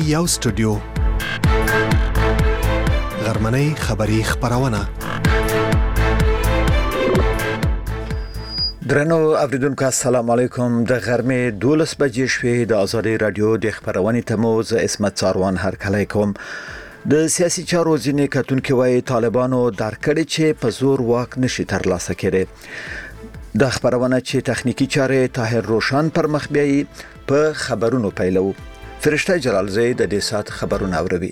یو سټوډیو غرمنۍ خبری خبرونه درنو اوریدونکو السلام علیکم د غرمې 12 بجې شوې د ازادي رادیو د خبرونې تموز اسمت څاروان هر کله کوم د سیاسي چارو ځینې کتونکو وايي طالبانو درکړي چې په زور واک نشي ترلاسه کړي د خبرونه چې تخنیکی چارې طاهر روشن پر مخ بیاي په خبرونو پیلو فرشته جلالزی د دې سات خبرونه اوروي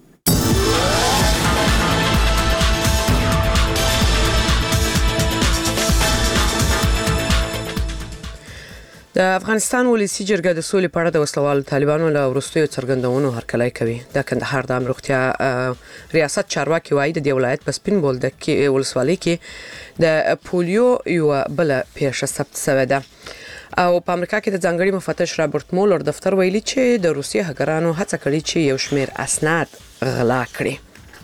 د افغانستان ولسی جرګه د سولې په اړه د وسلوالو طالبانو له وروستیو څرګندونو هرکلی کوي د کندهار د امروختیا ریاست چارواکي وایي د ولایت په سپین بولدک کې ولسوالۍ کې د پولیو یو بل پیښه ثبت شوې ده او په امریکا کې د ځانګړي مفتش رابرټ مولر دفتر ویلي چې د روسیې هګرانو هڅه کړې چې یو شمېر اسناد غلا کړي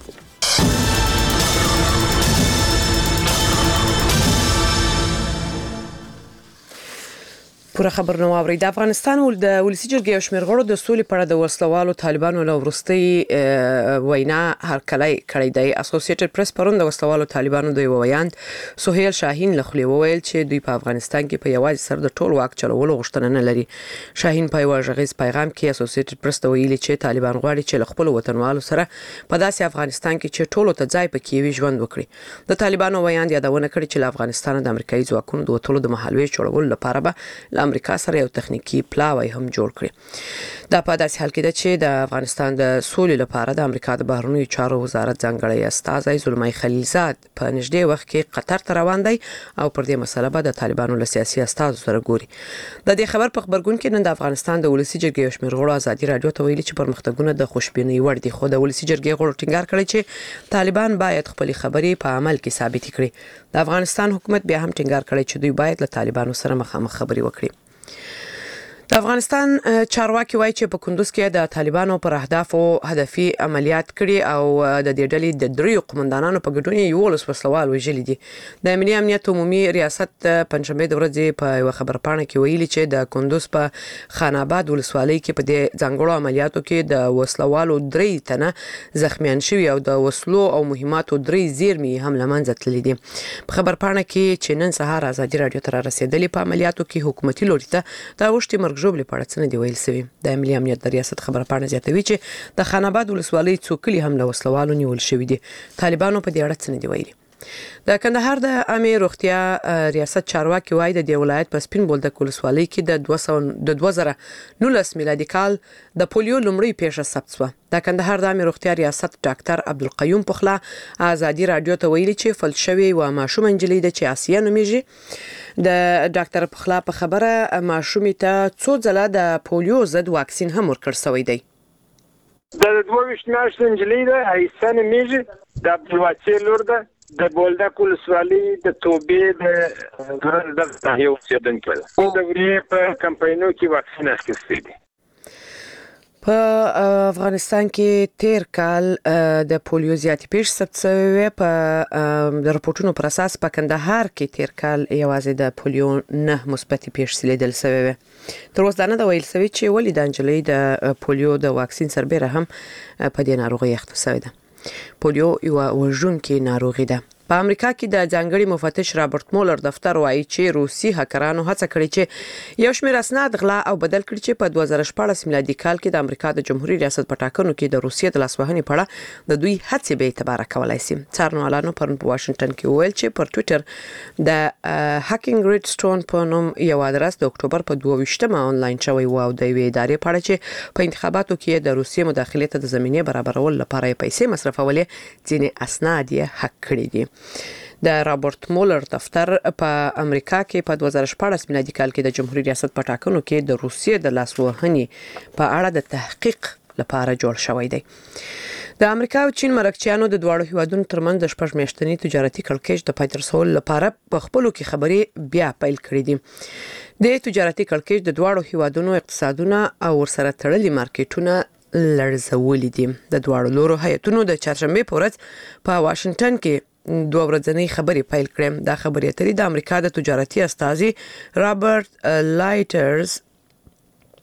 پوره خبر نو اوري د افغانستان د ولسی جرګې یو شمېر غړو د سولې په اړه د وسلوالو طالبانو له وروستي وینا هرکلی کړی دی اسوسییټډ پریس پرون د وسلوالو طالبانو د ویاند سهیل شاهین لخوا ویل چې دوی په افغانستان کې په یوازې سر د ټول واک چلولو غوښتنه نه لري شاهین په یو غږیز پیغام کې اسوسییټډ پریس ته ویلي چې طالبان غواړي چې خپل وطنوالو سره په داسې افغانستان کې چې ټولو ته ځای پکې وي ژوند وکړي د طالبانو ویاند یادونه کړې چې له افغانستان د امریکایي ځواکونو د وټولو د محلوي چړول لپاره به امریکا سره یو تخنیکی پلاوی هم جوړ کړی دا په داسې حال کې ده چې د افغانستان د سولې لپاره د امریکا د بهرنیو چارو وزارت ځانګړی استازی زلمی خلیلزاد په نږدې وخت کې قطر ته روان دی او پر دې مسله به د طالبانو له سیاسي استازو سره ګوري د دې خبر په خبرګون کې نن د افغانستان د ولسی جرګې یو شمېر غړو ازادي رادیو ته ویلي چې پرمختګونه د خوشبینۍ وړ دي خو د ولسی جرګې غړو ټینګار کړی چې طالبان باید خپل خبرې په عمل کې ثابت کړي د افغانستان حکومت بیا هم ټینګار کړی چې دوی باید له طالبانو سره مخامخ خبرې وکړي د افغانستان چارواکي وایي چې په کندوز کې د طالبانو پر اهدافو هدفي عملیات کړي او د دې ډلې د دریو قومندانانو په ګډون یو وسوسلوال وژلي دي د امنیت امنیت عمومي ریاست پنځمه د ورځې په یو خبرپاڼه کې ویلي چې د کندوز په خان آباد ولسوالۍ کې په دې ځانګړو عملیاتو کې د وسلوالو 3 تنه زخمیان شوي او د وسلو او مهماتو 3 زیرمې هم لمنځه تللي دي په خبرپاڼه کې چې نن سهار ازادي رادیو ته رسیدلې په عملیاتو کې حکومتي لوري ته د وشتي مرګ جوړ لپاره څنګه دی ویل سوي د امنیت امنیت د ریاست خبرپاڼه زیاتوي چې د خان آباد ولسوالۍ څوکلي هم له وسلوالو نیول شوی دي طالبانو په دې اړه څنګه دی ویلي د کندهار د عامه روغتیا ریاست چارواکي وایي د ولایت په سپین بولدک ولسوالۍ کې د 2019 میلادي کال د پولیو لومړی پیښه ثبت شوه د کندهار د عامه روغتیا ریاست ډاکټر عبدالقیوم پخلا ازادي رادیو ته ویلي چې فلشوي و ماشوم انجلۍ د چې آسیا نومیږي د ډاکټر پخلا په خبره ماشومې ته څو ځله د پولیو ضد واکسین هم ورکړ شوی دی د 22 میاشتې انجلۍ ده ایسا نومیږي د عبدالواسی لور ده د بولدک ولسوالۍ د توبې د یو اوسیدونکو ده د ورې په کمپاینو کې واکسین اخیستل دي په افغانستان کې تیر کال د پولیو زیاتې پیښې ثبت شوې په د راپورټونو پر اساس په کندهار کې تیر کال یوازې د پولیو 9 مثبت پیښې لیدل شوې تر اوسه دا ویل شوی چې ولې د انجلۍ د پولیو د واکسین سربېره هم په دې ناروغي اخته شوې ده پولیو یو وژونکې ناروغي ده په امریکا کې د ځانګړي مفتش رابرټ مولر دفتر وایي چې روسي هکرانو هڅه کړې چې یو شمېر اسناد غلا او بدل کړي چې په 2014 میلادي کال کې د امریکا د جمهوریت ریاست په ټاکنو کې د روسیې د لاسوهنې په اړه د دوی هڅې به اعتبار کولای شي څارنوالانو په واشنگټن کې ویل چې پر ټوئیټر د هاکینګ ریډ سټون په نوم یو ادرس د اکتوبر په 22مه انلاین شوی و او د ادارې په اړه چې په انتخاباتو کې د روسیې مداخلې ته د زمینه برابرول لپاره پیسې مصرفولې ځینې اسناد یې حق کړي دي د رابرټ مولر دفتر په امریکا کې په 2014 میلادي کال کې د جمهوریت ریاست په ټاکنو کې د روسیې د لاسوهنې په اړه د تحقیق لپاره جوړ شوی دی د امریکا او چین مرکچیانو د دواړو هیوادونو ترمنځ د شپږ میاشتني تجارتي کړکېچ د پای ته رسولو لپاره په خپلو کې خبرې بیا پیل کړې دي د تجارتي کړکېچ د دواړو هیوادونو اقتصادونه او ورسره تړلي مارکیټونه لړزولي دي د دواړو لورو هیئتونو د چهارشنبه په ورځ په واشنگټن کې دوه ورځنۍ خبرې پیل کړې دا خبرې اترې د امریکا د تجارتي استازي رابرټ لایټرز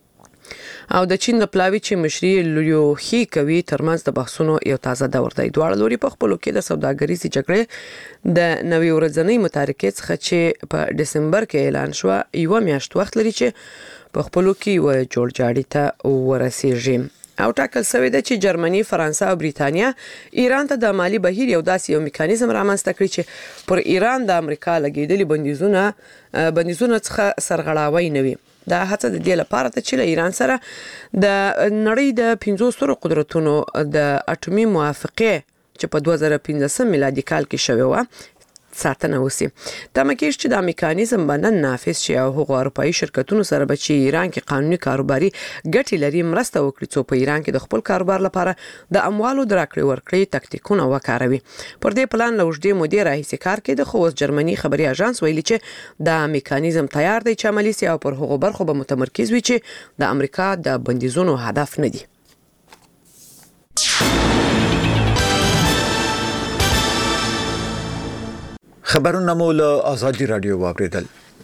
او د چین د پلاوی چې مشري لیو هی کوي ترمنځ د بحثونو یو تازه دور دی. دواړه لوري په خپلو کې د سوداګریزي جګړې د نوي ورځنۍ متارکې څخه چې په دسمبر کې اعلان شو یو میاشت وخت لري چې په خپلو کې و جوړجاړي ته ورسیږي. او ټاکل شوی دی چې جرمني، فرانسه او بریتانیا ایران ته د مالی بهیر یو داسې یو میکانیزم رامنځته کړی چې پر ایران د امریکا لګیدلي بندیزونه څخه سرغړاوی نه وي. دا هڅه د دې لپاره ته چې ایران سره د نړۍ د 15 قدرتونو د اټومي موافقه چې په 2015 میلادي کال کې شوی و ساتنه وسی. تمکیش چې د میکانیزم باندې نافذ شي او هغه اروپאי شرکتونو سره به چې ایران کې قانوني کاروباري ګټې لري مرسته وکړي څو په ایران کې د خپل کاروبار لپاره د اموالو درکړې ورکړې تکتیکونه وکاروي. پر دې پلان لوجدي مدیر راهیسي کار کوي. د خوست جرمني خبري اژانس ویلي چې د میکانیزم تیار دی چې عملی سي او پر هغه برخو به متمرکز وي چې د امریکا د بندیزونو هدف نه دي. خبرونه مو له آزادي رادیو واوریدل.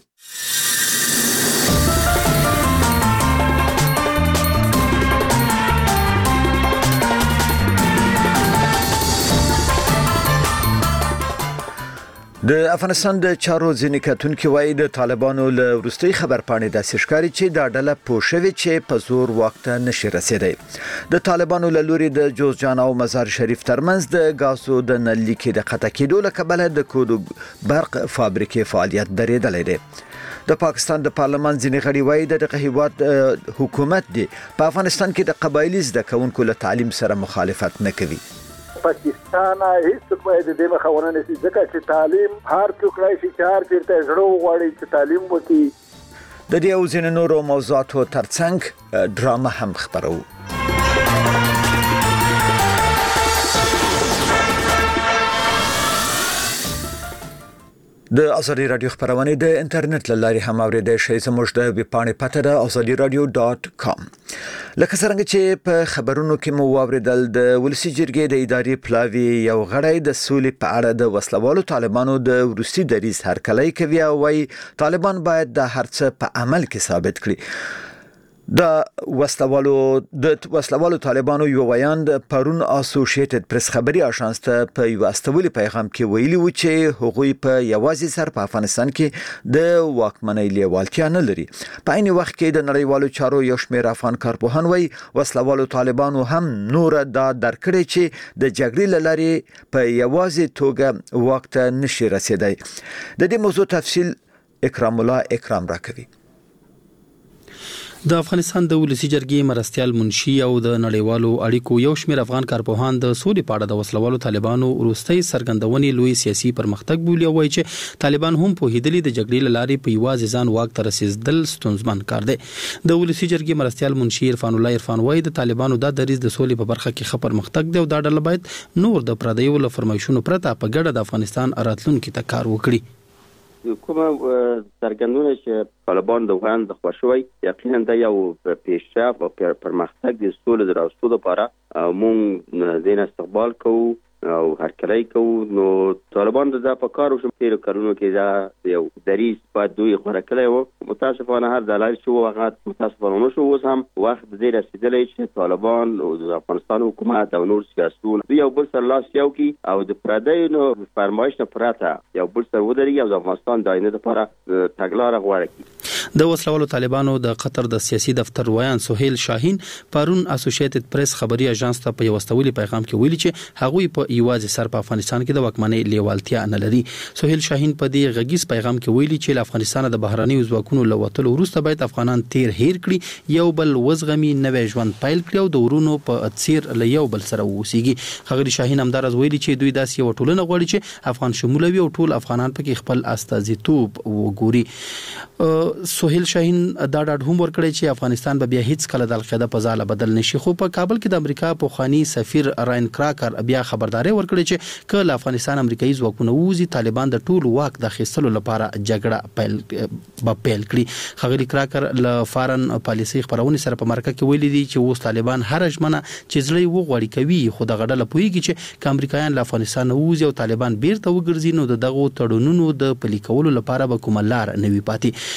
د افغانستان د چارو ځینې کتونکي وایي د طالبانو له وروستي خبرپاڼې داسې ښکاري چې دا ډله پوښوي چې په زور وخت نشي رسیدي. د طالبانو له لوري د جوزجان او مزار شریف ترمنځ د غازو د نلیکې د قطع کېدو له کبله د کودو برق فابریکې فعالیت درېدلی دی. د پاکستان د پارلمان ځینې غړي وایي دغه هیواد حکومت دی په افغانستان کې د قبایلی زده کوونکو له تعلیم سره مخالفت نه کوي. پاکستان هیڅ باید د مخاونه نشي ځکه چې تعلیم هر څوک راشي چې هر چیرته زړه وغواړي چې تعلیم وکړي. د دې او ځینې نورو موضوعاتو ترڅنګ ډرامه هم خبرو. د ازادي رادیو خبرونه د انټرنیټ لاري هم اوریدای شئ. زموږ د ویب پاڼې پته ده azadiradio.com. لکه څنګه چې په خبرونو کې مو واوریدل د ولسی جرګې د اداري پلاوی یو غړی د سولې په اړه د وسلوالو طالبانو د روسي دریځ هرکلی کوي او وايي طالبان باید د هرڅه په عمل کې ثابت کړي. د وسلوالو طالبانو یو ویاند پرون اسوسییټډ پریس خبري اژانس ته په یو استولي پیغام کې ویلي و چې هغوی په یوازې سر په افغانستان کې د واکمنۍ لیوالتیا نه لري. په عین وخت کې د نړیوالو چارو یو شمېر افغان کارپوهان وایي وسلوالو طالبانو هم نور دا درکړي چې د جګړې لارې په یوازې توګه وخت نشي رسیدای. د دې موضوع تفصیل اکرام الله اکرام راکوي. د افغانستان د ولسی جرګې مرستيال منشي او د نړیوالو اړیکو یو شمېر افغان کارپوهان د سولې په اړه د وسلوالو طالبانو وروستي سرګندونې لوی سیاسي پرمختګ بولي او وایي چې طالبان هم په هیدلې د جګړې لارې په یوازې ځان واک ته رسیدل ستونزمن کار دی. د ولسی جرګې مرستيال منشي عرفان الله عرفان وایي د طالبانو د دریځ د سولې په برخه کې خبر مختګ دی او دا ډله باید نور د پردیو له فرمایشونو پرته په ګډه د افغانستان راتلونکي ته کار وکړي. کومه څرګندونه چې طالبان د وړاندې د خوښوي یقینا د یو پیشرفت او پرمختګ د سولې د راوستلو لپاره مونږ د استقبال کوو او هرکلی کوو. نو طالبان د په کار وشو تیر کارونو کې دا یو دریځ په دوی خبره کړی و. متاسفانه هر دلایل شو هغه متاسفانه شو اوس هم وخت دې رسیدلی چې طالبان او د افغانستان حکومت او نور سیاسيون یو بل سره لاس یو کی او د پردیو فرمایش نه پراته یو بل سره ودرېږي او د افغانستان د آینده لپاره تګلاره غوړه کړي. د وسلوالو طالبانو د قطر د سیاسي دفتر ویان سهیل شاهین پرون اسوسییټډ پریس خبري اژانس ته په یو استولي پیغام کې ویلي چې هغوی په یوازې سر په افغانستان کې د واکمنۍ لیوالتیا نه لري. سهیل شاهین په دې غږیز پیغام کې ویلي چې له افغانستان د بهراني ځواکونو له وټلو وروسته باید افغانان تیر هیر کړي یو بل وزغمي نوې ژوند پیل کړي او د ورونو په څیر له یو بل سره ووسیږي. خغری شاهین همدارز ویلي چې دوی داسې یو ټولنه غواړي چې افغان شمولوي او ټول افغانان پکې خپل استازیتوب وګوري. سهیل شاهین دا ډاډ هم ورکړی چې افغانستان به بیا هیڅ کله د القاعده په ځاله بدل نشي. خو په کابل کې د امریکا پوخانی سفیر راین کراکر بیا خبرداري ورکړي چې کله افغانستان امریکایي ځواکونه ووزي طالبان د ټول واک د اخیستلو لپاره جګړه پیل کړي. خغری کراکر له فارن پالیسي خبرونه سره په مرکه کې ویلي دي چې اوس طالبان هر ژمنه چې زړی وغوړي کوي خو د غډله پویږي چې امریکایان له افغانستان ووزي او طالبان بیرته وګرځي نو دغه تړونونو د پلي کولو لپاره به کومه لار نه وي پاتې. دا په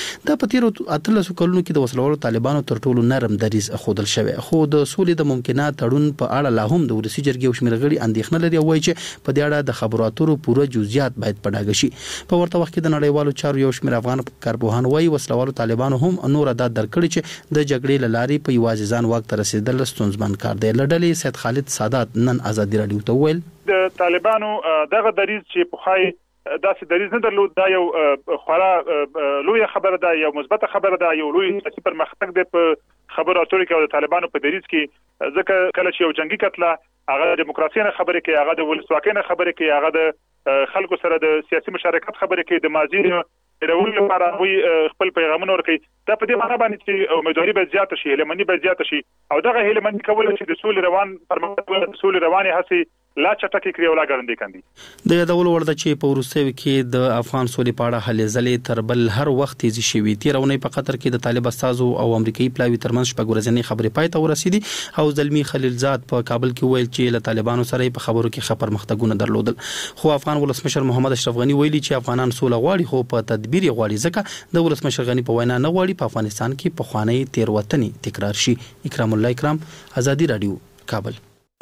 په تیر 13 کلونو کې د وسلوالو طالبانو تر ټولو نرم دریز خودل شوی، خو د سولې د ممکنات تړون په اړه لا هم د ولسی جرګې او شمېر غړي اندېښنه لري او وایي چې په دې اړه د خبرو اترو پوره جزئیات باید په ډاګه شي. په ورته وخت کې د نړیوالو چارو یو شمېر افغان کارپوهان وایي وسلوالو طالبانو هم نور ادا درکړي چې د جګړې لارې په یوازې ځان واک ته رسیدل ستونزمن کار دی. لړلې سید خالد سادات نن آزادي رادیو ته ویل د طالبانو دغه دریز چې په خای داسې دریز نه درلود، دا یو خورا لوی خبره ده، یو مثبت خبره ده، یو لوی سیاسي پرمختګ دی په خبرو اترو کې او د طالبانو په دریز کې. ځکه کله چې یو جنگي کتله هغه د دیموکراسي نه خبرې کوي، هغه د ولسواکۍ نه خبرې کوي، هغه د خلکو سره د سیاسي مشارکت خبرې کوي، د ماضي رول لپاره وي خپل پیغامونه ورکوي. دا په دې معنی باندې چې امیدواري به زیاته شي، هیلمني به زیاته شي او دغه هیلمني کول چې د سولې روان پرمختګ د سولې رواني هڅې لا چټکې کړي او لا ګړندې کړي. د یادول ورده چې په وروستیو کې د افغان سولې په اړه هلې ځلې تر بل هر وخت تیزی شوي. تیرونی په قطر کې د طالب استازو او امریکایي پلاوي ترمنځ شپږ ورځې خبرې پای ته ورسېدي او زلمی خلیلزاد په کابل کې ویل چې له طالبانو سره په خبرو کې خبر مختګونه درلودل. خو افغان ولسمشر محمد اشرف غنی ویلي چې افغانان سوله غواړي خو په تدبیر غواړي، ځکه د ولسمشر غنی په وینا نه غواړي په افغانستان کې په خوانی تیروتنې تکرار شي. اکرام الله اکرام، آزادی رادیو، کابل.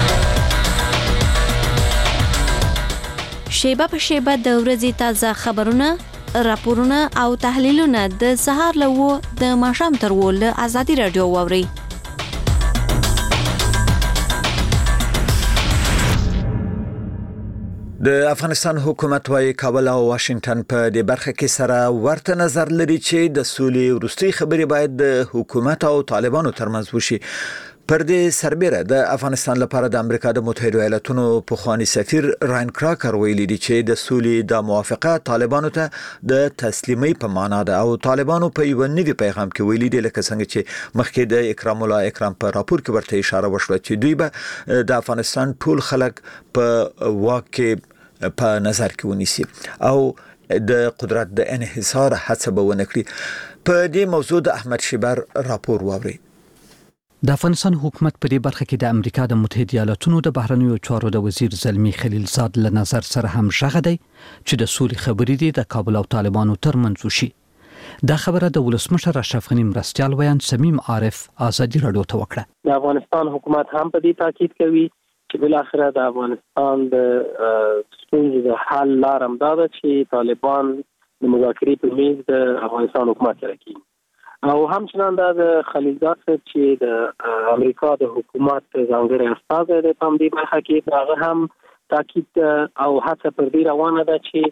شیبه په شیبه د ورځې تازه خبرونه، راپورونه او تحلیلونه د سهار له د ماښام تر له آزادي رادیو واوري. د افغانستان حکومت وايي کابل او واشنگټن په دې برخه کې سره ورته نظر لري چې د سولې وروستي خبرې باید د حکومت او طالبانو ترمنځ وشي. پر دې سربېره د افغانستان لپاره د امریکا د متحده ایالاتونو پخوانی سفیر راین کراکر ویلي دی چې د سولې د موافقه طالبانو ته د تسلیمي په معنا ده او طالبانو په یو نوي پیغام کې ویلي دی لکه څنګه چې مخکې د اکرام الله اکرام په راپور کې ورته اشاره وشوه چې دوی به د افغانستان ټول خلک په واک کې په نظر کې ونیسي او د قدرت د انحصار هڅه به ونه کړي. په دې موضوع د احمد شیبر راپور واوري. د افغانستان حکومت په دې برخه کې د امریکا د متحده ایالاتونو د بهرنیو چارو د وزیر زلمی خلیلزاد له نظر سره هم شغه دی چې د سولې خبرې دي د کابل او طالبانو ترمنځ وشي. دا خبره د ولسمشر اشرف غنی مرستیال ویاند صمیم عارف آزادي رادیو ته وکړه. د افغانستان حکومت هم په دې تاکید کوي چې بل اخره د افغانستان د ستونزې د حل لار هم دا ده چې طالبان د مذاکرې په میز د افغانستان حکومت سره کوي او همچنان د خلیلزاد چې د امریکا د حکومت ځانګړی استازی دی په دې برخه کې هغه هم تاکید او هڅه پر دې روانه ده چې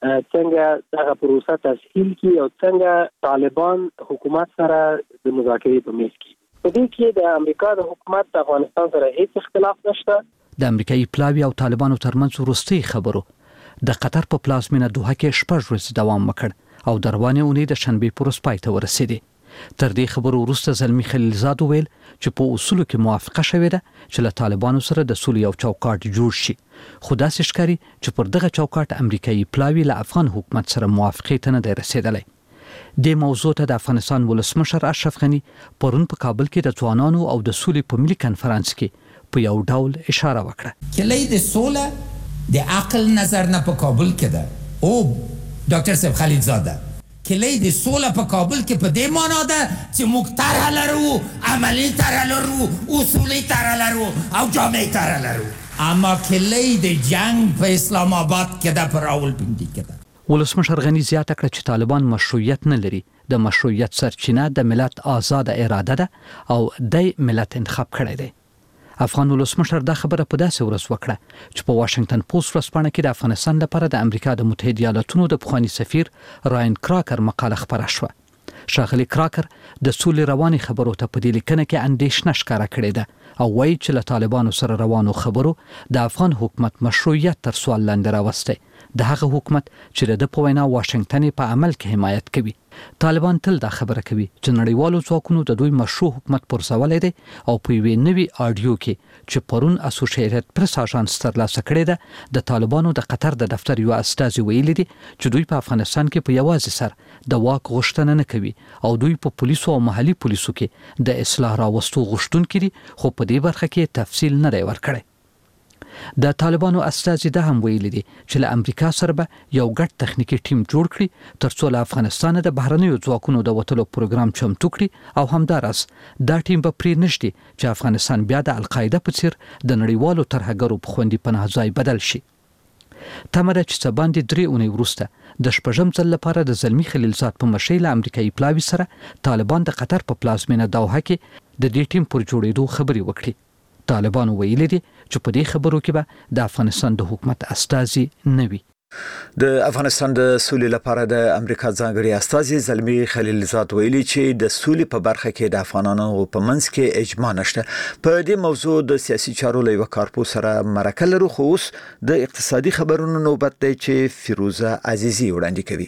څنګه دغه پروسه تسهیل کړي او څنګه طالبان حکومت سره د مذاکرې په میز کې. په دې کې د امریکا د حکومت د افغانستان سره هیڅ اختلاف نشته. د امریکایي پلاوي او طالبانو ترمنځ وروستي خبرو د قطر په پلازمینه دوحه کې شپږ ورځې دوام وکړ او د روانې اونۍ د شنبې پر ورځ پای ته ورسېدې. تر دې خبرو وروسته زلمی خلیلزاد ویل چې په اصولو کې موافقه شوې ده چې له طالبانو سره د سولې یو چوکاټ جوړ شي، خو داسې ښکاري چې پر دغه چوکاټ امریکایي پلاوي له افغان حکومت سره موافقې ته نه دی رسېدلی. د موضوع ته د افغانستان ولسمشر اشرف غنی پرون په کابل کې د ځوانانو او د سولې په ملي کنفرانس کې په یو ډول اشاره وکړه. کلی د سوله د عقل نظر نه په کابل کې ده او ډاکټر صاحب خلیلزاده کلی د سوله په کابل کې په دې معنا ده چې موږ طرح لرو، عملی طرح لرو، اصولي طرح لرو او جامعي طرح لرو، اما کلی د جنگ په اسلام آباد کې ده، په راولپنډي کې ده. ولسمشر غنی زیاته کړه چې طالبان مشروعیت نه لري. د مشروعیت سرچینه د ملت آزاد اراده ده او د ملت انتخاب کړی دی. افغان ولسمشر دا خبره په داسې ورځ وکړه چې په واشنگټن پوسټ ورځپاڼه کې د افغانستان لپاره د امریکا د متحده ایالاتونو د پخوانی سفیر راین کراکر مقاله خپره شوه. ښاغلي کراکر د سولې رواني خبرو ته په دې لیکنه کې اندېښنه ښکاره کړې ده او وایي چې له طالبانو سره روانو خبرو د افغان حکومت مشروعیت تر سوال لاندې راوستی. د هغه حکومت چې د په وینا واشنگټن په عمل کې حمایت کوي. طالبان تل دا خبره کوي چې نړیوالو ځواکونو د دوی مشروع حکومت پرځولای دي او په یوې نوي آډیو کې چې پرون اسوسییټډ پریس اژانس ترلاسه کړې ده د طالبانو د قطر د دفتر یو استازي ویلي دي چې دوی په افغانستان کې په یوازې سر د واک غوښتنه نه کوي او دوی په پولیسو او محلي پولیسو کې د اصلاح راوستو غوښتونکي دي، خو په دې برخه کې تفصیل نه دی ورکړی. د طالبانو استازي د هم ویلي دي چې له امریکا سره به یو ګډ تخنیکی ټیم جوړ کړي ترڅو له افغانستان د بهرنیو ځواکونو د وټلو پروګرام چمتو کړي او همدارس دا ټیم به پرې نشي چې افغانستان بیا د القاعده په څیر د نړیوالو ترهګرو په خوندي پناه ځای بدل شي. تمره چې باندې 3 اونۍ وروسته د شپږم ځل لپاره د زلمی خلیلزاد په مشرۍ له امریکایي پلاوي سره طالبان د قطر په پلازمینه دوحه کې د دې ټیم پر جوړېدو خبري وکړي. طالبان ویلي دي چې په دې خبرو کې به د افغانستان د حکومت استازي نه وي. د افغانستان د سولې لپاره د امریکا ځانګړي استازي زلمی خلیلزاد ویلي چې د سولې په برخه کې د افغانانو په منځ کې اجماع نشته. په دې موضوع د سیاسي چارو له یو کارپوس سره مرکه لرو، خو اوس د اقتصادي خبرونو نوبت دی چې فیروزه عزیزی وړاندې کوي.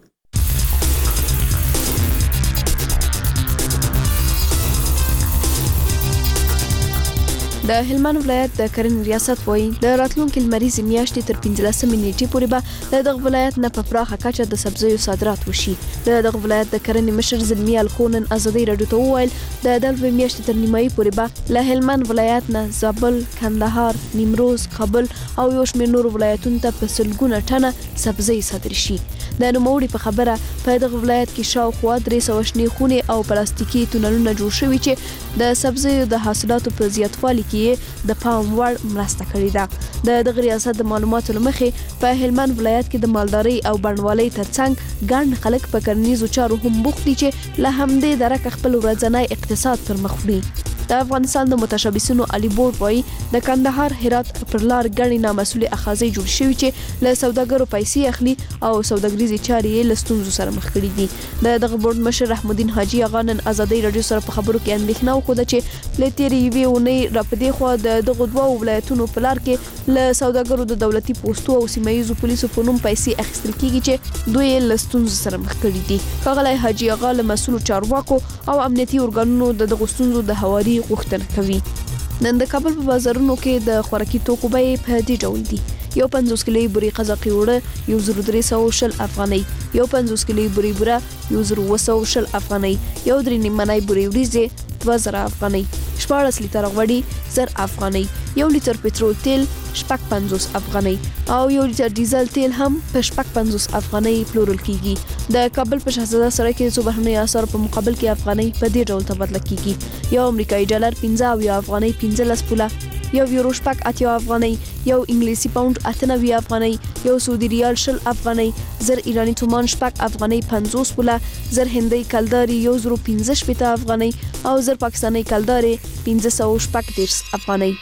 د هلمند ولایت د کرنې ریاست وایي د راتلونکي لمریزې میاشتې تر 15 نیټې پورې به د دغه ولایت نه په پراخه کچه د سبزیو صادرات وشي. د دغه ولایت د کرنې مشر زلمی الکونن ازادي رادیو ته وویل د دلوي میاشتې تر نیمایي پورې به له هلمند ولایت نه زابل، کندهار، نیمروز، کابل او یو شمېر نور ولایتونو ته په سلګونه ټنه سبزی صادر شي. د نوموړي په خبره په دغه ولایت کې شاوخوا 300 شنې خونې او پلاستیکي تونلونه جوړ شوي چې د سبزیو د حاصلاتو په زیاتوالي کې د پام وړ مرسته کړې ده. د دغه ریاست د معلوماتو لمخې په هلمند ولایت کې د مالدارۍ او بڼوالۍ ترڅنګ ګڼ خلک په کرنیزو چارو هم بوخت دي چې له همدې درکه خپل ورځنی اقتصاد پر مخ وړي. د افغانستان د متشابسینو علي بورډ وایي د کندهار هرات پر لار ګڼې نامسؤلې اخاذې جوړ شوي چې له سوداګرو پیسې اخلي او سوداګریزي چارې یې له ستونزو سره مخ کړي دي. د دغه بورډ مشر رحمالدین حاجي اغا نن ازادي رادیو سره په خبرو کې اندېښنه وښوده چې له تېرې یوې اونۍ راپدې خوا د دغه دوه ولایتونو په لار کې له سوداګرو د دولتي پوستو او سیمایي پولیسو په نوم پیسې اخیستل کیږي چې دوی له ستونزو سره مخ کړي دي. ښاغلی حاجي اغا له مسؤلو چارواکو او امنیتي ارګانونو د دغه ستونزو د هواري غوښتنه کوي. نن د کابل په بازارونو کې د خوراکي توکو بیې په دې ډول دي: یو 50 کیلو بوري قزاقي وړه 1300 افغانۍ، یو 50 کیلو بوري بوره 1200 افغانۍ، یو 3 نیمه بوري وریځې 2000 افغانۍ، 14 لیتر غوړي 1000 افغانۍ، یو لیتر پټرول تیل 50 افغانۍ او یو لیتر ډیزل تیل هم په 50 افغانۍ پلورل کیږي. د کابل په شهزاده سړک کې د بهرنۍ اسعار په مقابل کې افغانۍ په دې ډول تبادله کیږي: یو امریکایي ډالر 15 افغانۍ 15 پوله، یو یورو 80 افغانۍ، یو انګلیسي پاوند 98 افغانۍ، یو سعودي ریال 20 افغانۍ، 1000 ایرانی تومان 8 افغانۍ 50 پوله، 1000 هندۍ کلداري 1015 افغانۍ او 1000 پاکستاني کلداري 530 افغانۍ.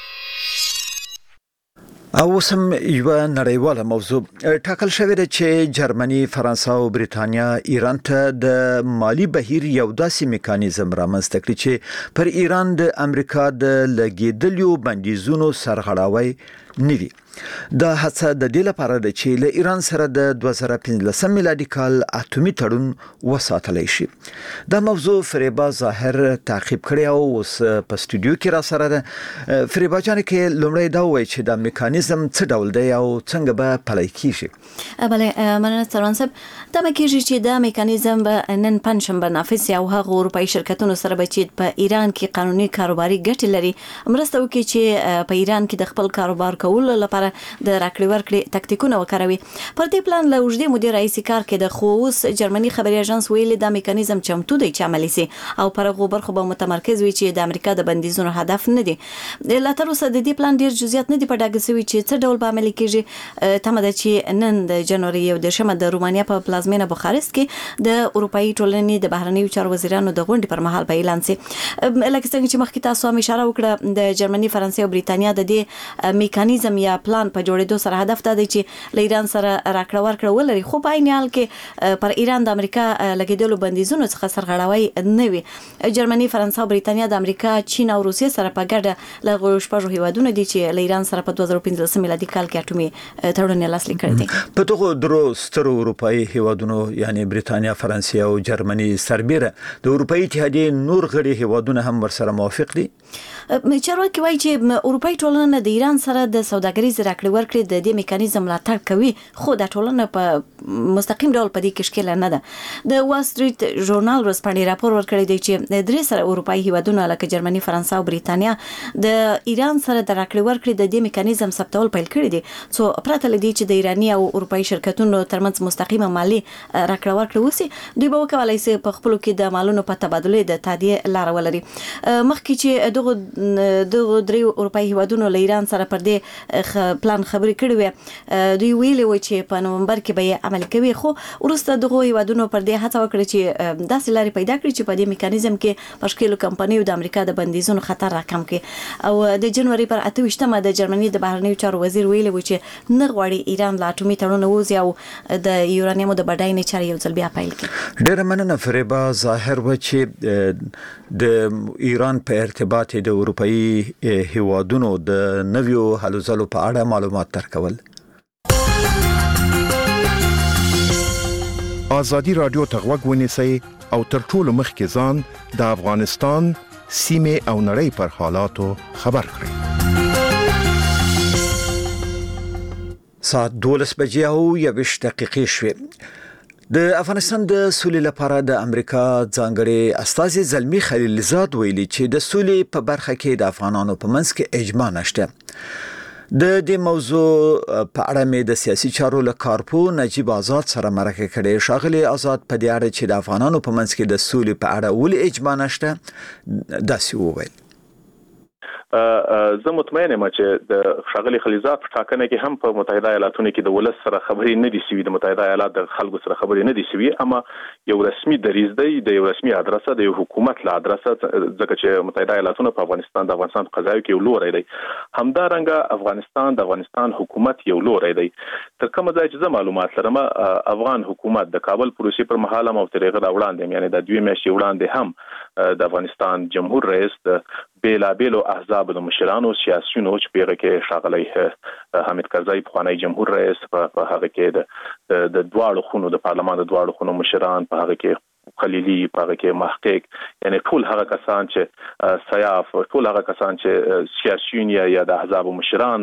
او سم یو نړیواله موضوع ټاکل شوې ده چې جرمني، فرانسه او بریتانیا ایران ته د مالی بهیر یو داسې میکانیزم رامنځته کړي چې پر ایران د امریکا د لګیدلو بندیزونو سرغړاوی نوي. دا هڅه د دې لپاره ده چې له ایران سره د 2015 میلادي کال اتومي تړون وساتلی شي. دا موضوع فریبا ظاهر تعقیب کړی او اوس په استودیو کې را سره ده. فریبا جان کې لومړی دا وایي چې دا میکانیزم څه ډول دی او څنګه به پلی کیږي؟ بله مننه تران صاحب. دا کیږي چې دا میکانیزم به نن پنځشنبه نافذ او هغه اروپایي شرکتونو سره به چې په ایران کې قانوني کاروباري ګټې لري مرسته وکړي چې په ایران کې د خپل کاروبار کولو لپاره د راکړې ورکړې تکتیکونه وکاروي. پر دې پلان له اوږدې مودې راهیسې کار کېده، خو اوس جرمني خبري اژانس ویلي دا میکانیزم چمتو دی چې عملي سي او پر هغو برخو به متمرکز وي چې د امریکا د بندیزونو هدف نه دي. لا تر اوسه د دې پلان ډیر جزئیات نه دي په ډاګه شوي چې څه ډول به عملي کیږي. تمه ده چې نن د جنوري 1 د رومانیا په پلازمینه بوخارست کې د اروپאי ټولنې د بهرنیو چارو وزیرانو د غونډې پر مهال به اعلان سي. لکه څنګه چې مخکې تاسو هم اشاره وکړه، د جرمني، فرانسې او بریتانیا د دې میکانیزم یا پلان په جوړېدو سره هدف دا دی چې له ایران سره راکړه ورکړه ولري، خو په عین حال کې پر ایران د امریکا لګیدلو بندیزونو څخه سرغړاوی نه وي. جرمني، فرانسه او بریتانیا د امریکا، چین او روسیې سره په ګډه له شپږو هیوادونو دي چې له ایران سره په 2015 میلادي کال کې اټومي تړون لاسلیک کړی دی. په دغه درو سترو اروپאי هیوادونو یعنی بریتانیا، فرانسې او جرمني سربېره د اروپאי اتحادیې نور غړي هیوادونه هم ورسره موافق دي. چارواکي وایي چې اروپאי ټولنه د ایران سره د سوداګریز مریض راکړې ورکړې د دې میکانیزم ملاتړ کوي خو د ټولنه په مستقیم ډول په دې کې شکل نه ده. د وال سټریټ ژورنال ورسپانې راپور ورکړی دی چې درې سره اروپایي هیوادونه لکه جرمني، فرانسه او بریتانیا د ایران سره د راکړې ورکړې د دې میکانیزم ثبتول پیل کړی دي څو پرته لدی چې د ایرانی او اروپایي شرکتونو ترمنځ مستقیمه مالي راکړه ورکړه وسی دوی به وکولای شي په خپل کې د مالونو په تبادله د تادیه لار ولري. مخکې چې دغه درې اروپایي هیوادونو له ایران سره پر دې پلان خبرې کړې وي دوی ویلي و چې په نومبر کې به عمل کوي خو وروسته دغه هیوادونو پر دې هڅه وکړه چې داسې لارې پیدا کړي چې په دې میکانیزم کې پښکېلو کمپنیو د امریکا د بندیزونو خطر راکم کړي. او د جنوري پر 28مه د جرمني د بهرنیو چارو وزیر ویلي و چې نه غواړي ایران لا اټومي تړون ووځي او د یورانیمو د بډاینې چارې یو ځل بیا پیل کړي. ډېر مننه فریبا. ظاهر و چې د ایران په ارتباط د اروپایي هیوادونو د نویو هلو ځلو په اړه معلومات درکول. ازادي رادیو ته غوږ ونیسئ او تر ټولو مخکې ځان د افغانستان سیمه او نړۍ پر حالاتو خبر کړئ. ساعت 12 بجې او 21 دقیقې شوې. د افغانستان د سولې لپاره د امریکا ځانګړي استازي زلمی خلیلزاد ویلي چې د سولې په برخه کې د افغانانو په منځ کې اجماع نشته. د دې موضوع په اړه مې د سیاسي چارو له کارپو نجیب آزاد سره مرکه کړې. ښاغلي آزاد په دې اړه چې د افغانانو په منځ کې د سولې په اړه ولې اجماع نشته داسې وویل. زه مطمئن یم چې د ښاغلي خلیلزاد په ټاکنه کې هم په متحده ایالاتونو کې د ولس سره خبرې نه دي سوي، د متحده ایالات د خلکو سره خبرې نه دي سوي، اما یو رسمي دریځ دی د یو رسمي ادرسه د یو حکومت له ادرسه، ځکه چې متحده ایالاتونو په افغانستان په قضایو کې یو لوری دی. همدارنګه د افغانستان حکومت یو لوری دی. تر کومه ځای چې زه معلومات لرم افغان حکومت د کابل پروسې پر مهال هم او تر هغه وړاندې یعنی د 2 میاشتې وړاندې هم د افغانستان جمهور رئیس د بیلابیلو احزاب د مشرانو سیاسيونو چې پیغه کې ښاغلی حامد کرزی پخوانی جمهور رئیس په هغه کې د دواړو خونو د پارلمان د دواړو خونو مشران په هغه کې خلیلی په هغه کې محقق یعنی ټول هغه کسان چې سیاف ټول هغه کسان چې سیاسيون یا د احزاب مشران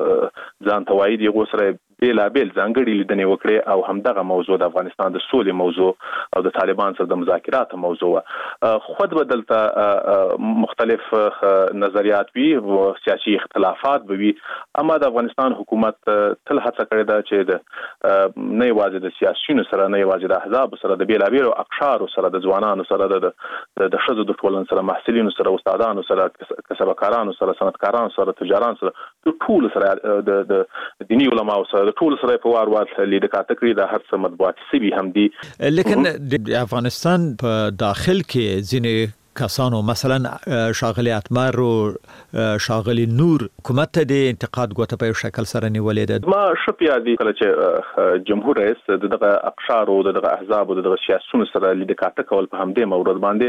ځان توایي دی غوسره بیلابیل ځانګړي لیدنې وکړي او همدغه موضوع د افغانستان د سولې موضوع او د طالبان سره د مذاکراتو موضوع خود بدلته مختلف نظریات وی او سیاسي اختلافات وی، اما د افغانستان حکومت تل هڅه کړې ده چې نه یوازې د سیاسيونو سره نه یوازې د احزاب سره د بیلابیلو اقشارو سره د ځوانانو سره د ښځو د ټولنې سره محصلینو سره استادانو سره کسبکارانو سره صنعتکارانو سره تجارانو سره ټول سره د دینی علماو سره ټول سره په وار لید کاته کړی د هر څه مطبوعاتي سوي هم دي. لیکن د افغانستان په داخل کې ځینې کسانو مثلا شاغلی اتمر او شاغلی نور حکومت ته د انتقاد غوته په شکل سره نیولې ده. ما شپیا دي کله چې جمهور رئیس دغه اقشار او دغه احزاب او دغه سیاسيونو سره لید کاته کول په همدې مورد باندې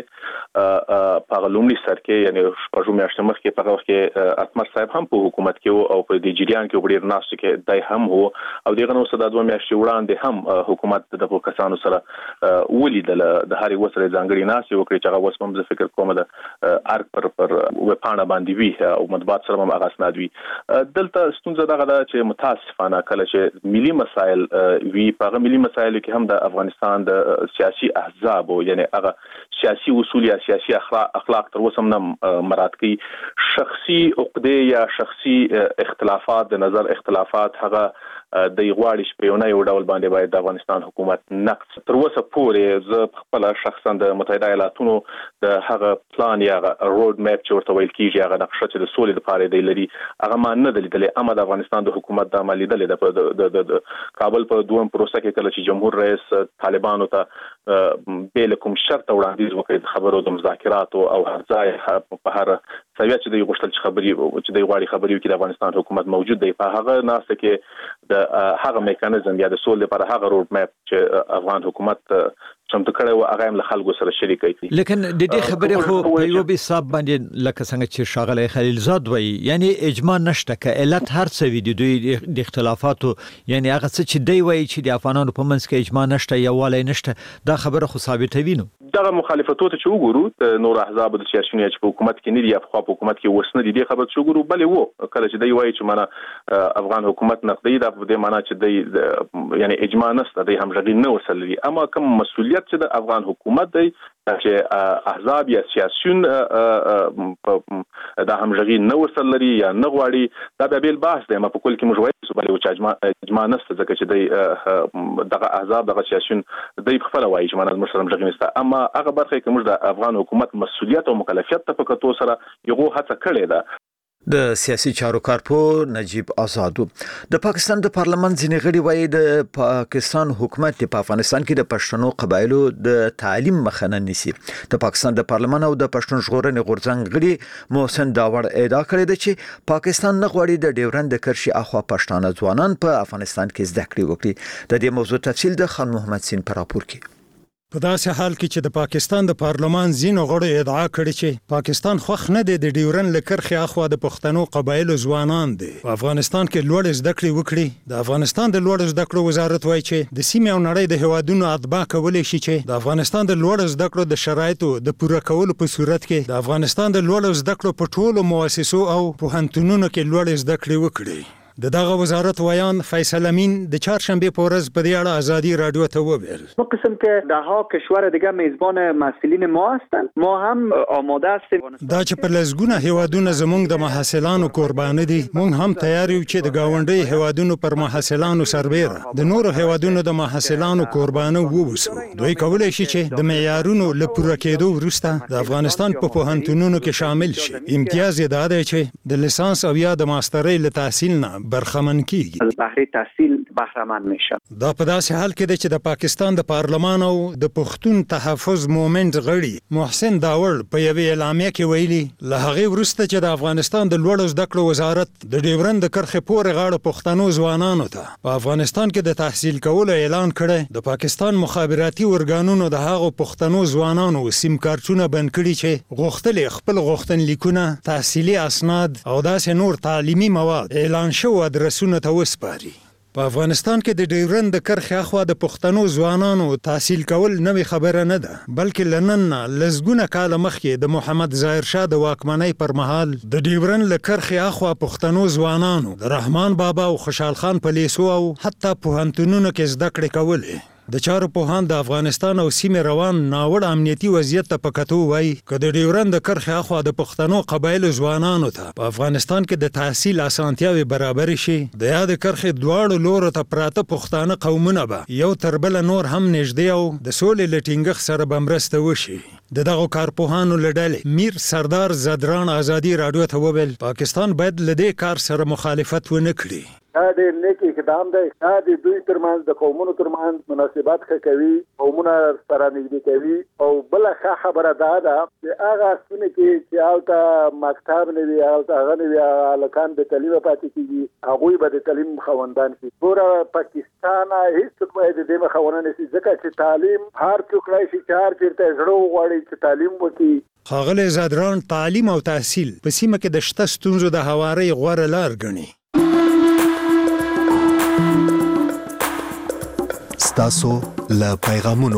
په لومړي سر کې یعنی په میاشتې مخکې په وخت کې اتمر صاحب هم په حکومت کې او په د جریان کې وړي ناس کې دای هم هو او دغه نو صدا 2 میاشتې وړاندې هم حکومت دغه کسانو سره ولیدل د هاري وسره ځانګړي ناس یو کړی چې هغه وسم فکر کوم د ارګ پر وپاڼه باندې وی او مطبوعات سره هم هغه اسناد وی. دلته ستونزه دغه ده چې متاسفانه کله چې ملي مسایل وی په ملي مسایل کې هم د افغانستان د سیاسي احزاب یعنی هغه سیاسي اصول یا سیاسي اخلاق تر اوسه هم مراد کوي. شخصي عقده یا شخصي اختلافات د نظر اختلافات هغه د غواړي په یو نه یو ډول باندې باید د افغانستان حکومت نقص تر اوسه پورې زه خپل شخصا د متحده ایالاتونو د هغه پلان یا روډ میپ چې ورته ویل کیږي هغه نقشه چې د سولې لپاره دی لري هغه ما نه دلیدلې، اما د افغانستان د حکومت د عملي دلې د کابل په دویم پروسه کې کله چې جمهور رئیس طالبانو ته بیلکم شرط وړاندیز وکړي د خبرو د مذاکرات او هر ځای په هر سویا چې د غوښتل خبري چې د غواړي خبري کې د افغانستان حکومت موجود دی په هغه ناسه کې د هغه میکانیزم یا د سولې لپاره هغه روډ میپ چې افغان حکومت څنګه کړه او هغه هم له خلکو سره شریکي. لیکن د دې خبرې خو په یو به حساب باندې لکه څنګه چې شاغلی خلیلزاد وایي یعنی اجماع نشته که علت هر څه وي د دوی د اختلافاتو یعنی هغه څه چې دی وایي چې د افغانانو په منځ کې اجماع نشته یا والي نشته دا خبره خو ثابتوي. نو دغه مخالفتو ته چې وګورو نور احزاب د سیاسيونو چې په حکومت کې نه دي په حکومت کې وسنه دي خبر چې وګورو بلې وو کله چې دی وایي چې معنا افغان حکومت نقدي د دې معنا چې دی یعنی اجماع نشته دی همغږي نه وسلري اما کوم مسؤلیت چې د افغان حکومت دی چې احزاب یا سیاسيون د همغږي نه وسلري یا نه غواړي دا به بل بحث دی ما په کول کې موږ وایو چې اجماع نشته ځکه چې دی دغه احزاب دغه سیاسيون دی خپل وایي چې معنا مسلم همغږي نشته اما هغه برخه کې موږ د افغان حکومت مسؤلیت او مکلفیت ته پکتو سره یو هڅه کړې ده د سیاسي چارو کارپور نجیب آزادو د پاکستان د پارلمان ځینې غړي وایي د پاکستان حکومت په افغانستان کې د پښتنو قبایلو د تعلیم مخه نه نیسي د پاکستان د پارلمان او د پښتون ژغورنې غورځنګ غړي محسن داوړ ادعا کړې ده چې پاکستان نه غواړي د ډیورند کرښې اخوا پښتانه ځوانان په افغانستان کې زده کړې وکړي د دې موضوع تفصیل د خان محمد سین پر راپور کې په داسې حال کې چې د پاکستان د پارلمان ځینو غړو ادعا کړې چې پاکستان خوښ نه دی د ډیورن لکرخي اخوا د پښتنو قبایلو ځوانان دي په افغانستان کې لوړ زده کړې وکړي د افغانستان د لوړ زده کړو وزارت وایي چې د سیمې او نړۍ د هوادونو اتباع کولی شي چې د افغانستان د لوړ زده کړو د شرایطو د پوره کولو په صورت کې د افغانستان د لوړ زده کړو په ټولو مؤسسو او پوهنتونونو کې لوړ زده کړې وکړي دغه وزارت ویان فیصل امین د چهارشنبه په ورځ په دې اړه ازادي رادیو ته وویل ما قسم که ده ها کشور دیگه میزبان مسئولین ما هستند ما هم آماده هستیم دا چې په لزګونه هیوادونه زموږ د محصلانو قرباني دي موږ هم تیار یو چې د گاونډي هیوادونو پر محصلانو سربېره د نورو هیوادونو د محصلانو قرباني ووسو دوی کولای شي چې د معیارونو لپاره کېدو وروسته د افغانستان په پوهنتونونو کې شامل شي امتیاز یې دا دی چې د لیسانس او یا د ماسترۍ له تحصیل نه برخمن کیږي از بهره تحصیل بهره‌مند میشه دا په داسې حال کې چې د پاکستان د پارلمان او د پښتون تحفظ مومنت غړي محسن داوړ په یوه اعلامیه کې ویلي له هغه وروسته چې د افغانستان د لوړ زده کړو وزارت د ډیورند کرښې پورې غاړه پښتنو ځوانانو ته په افغانستان کې د تحصیل کولو اعلان کړي د پاکستان مخابراتي ورګانونو د هغو پښتنو ځوانانو سیم کارتونه بند کړي چې غوښتل خپل غوښتنلیکونه تحصیلي اسناد او داسې نور تعلیمي مواد اعلان شو ادرسونه ته وسپاري په افغانستان کې د ډیورند کرښې اخوا د پښتنو ځوانانو تحصیل کول نوې خبره نه ده بلکې لنن لزګونه کال مخکې د محمد ظاهر شاه د واکمنۍ پر مهال د ډیورند کرښې اخوا پښتنو ځوانانو د رحمان بابا او خوشحال خان په لیسو او حتی پوهنتونونو کې زده کړې کولې د چارو پوهان د افغانستان او سیمې روان ناوړه امنیتي وضعیت ته پکتو وایي که د ډیورند کرښې اخوا د پښتنو قبایلو ځوانانو ته په افغانستان کې د تحصیل اسانتیاوې برابر شي د یاد کرښې دواړو لورو ته پراته پښتانه قومونه به یو تر بل نور هم نږدې او د سولې لټینګښ سره به مرسته وشي دغه کارپوهانو لړل میر سردار زدران ازادي رادیو ته وویل پاکستان باید له دې کار سره مخالفت ونه کړي دا د نیکی اقدام دی دا د دوی ترمنځ د قومونو ترمنځ مناسبات ښه کوي قومونه سره نږدې کوي او بل ښه خبره دا ده چې هغه سیمه کې چې هلته مکتب نه وي هغه نه وي هلکان د تعلیم پاتې کېږي هغوی به د تعلیم خاوندان شي ټوله پاکستان هېڅوک باید د دې مخه ونه نیسي ځکه چې تعلیم هر څوک کړی شي چې هر چېرته زړه وغواړي چې تعلیم وکړي ښاغلی زادران تعلیم او تحصیل په سیمه کې د شته ستونزو د هوارۍ غوره لار ګڼي ستاسو له پیغامونو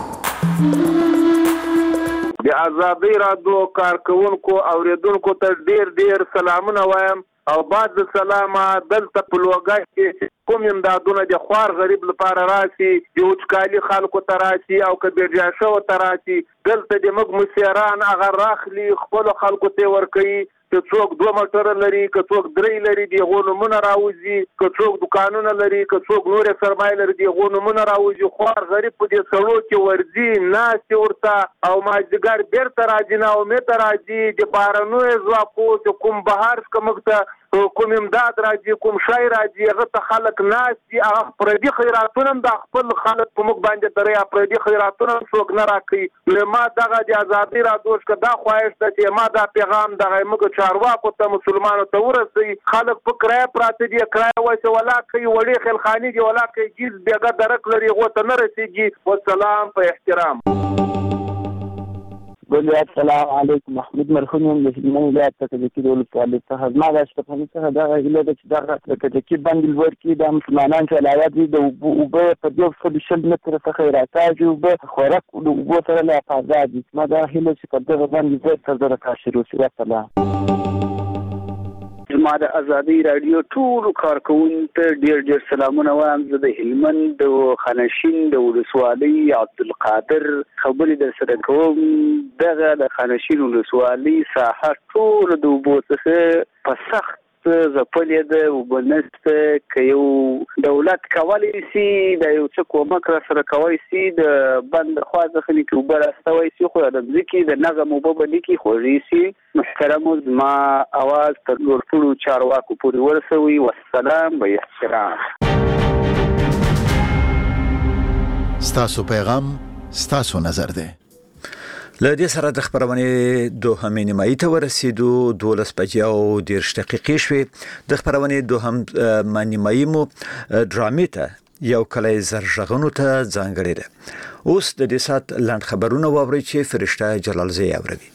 د ازادي رادیو کارکونکو اوریدونکو ته ډیر سلامونه وایم او بعد سلامه دلته په لوګای کې کوم امدادونه د خوار غریب لپاره راسي د وچکالي خلکو ته راسي او که بیرجا شو ته راسي دلته د موږ مسیران هغه راخلي خپل خلکو ته ورکوي که څوک 2 موټر لري که څوک 3 لري دی غونمونه راوځي که څوک دکانونه لري که څوک نور سرمایه لري دی غونمونه راوځي خوار غریب په دې سړو کې ورځي ناس ورته او ماجګر بیرته راځي نه امید راځي د بارانو ځواکو چې کوم بهار کومکته کوم امداد راځي کوم شای راځي هغه ته خلک ناس دي هغه پردي خیراتونه د خپل خلک په مخ باندې درې پردي خیراتونه څوک نه راکړي نو ما دغه د ازادي رادیو څخه دا خواهش ته چې ما دا پیغام دغه موږ چارواکو ته مسلمانانو ته ورسي خلک په کرای پراته دي کرای وایي ولا کوي وړي خلخانی دي ولا کوي جیز بیګه درک لري غوته نه رسیږي والسلام په احترام بل السلام علیکم محمود مرخون یم د هلمند ولایت کجکي د ولسوالۍ څخه زما د شتمنۍ څخه دغه هیله ده چې دغه کجکي بند لوړ کړي د مسلمانانو چې علاوه دي د اوبه په 240 متره څخه راکاږي اوبه خوراک د اوبو سره لا افاده دي ما دا هیله چې په دغه باندې زه تر دغه کاشي روسي وسلام زما د ازادي رادیو ټول کارکونکو ډیر سلامونه وایم زه د هلمند د خانشین د ولسوالۍ عبدالقادر خبرې در سره کوم دغه د خانشین ولسوالۍ ساحه ټول د اوبو څخه په سخت زپلې ده وبنسته که یو دولت کولی سي د یو څه کومک را سره کولی سي د بند خوا څخه لیکي اوبه راستوی سي خو د ځمکې د نظم اوبه به لیکي خوږې سي محترمو زما اواز تر نور ټولو چارواکو پورې ورسوي والسلام و احترام ستاسو پیغام ستاسو نظر دی. لدې سره د خبرونې دوهمې نیمایي ته ورسېدو 12 بجې او 10 دقیقې شوې د خبرونې دوهم نیمایي مو ډرامې ته یو کلی زرغونو ته ځانګړې ده. اوس د دې سات لاند خبرونه واوري چې فرشته جلالزی اوروي.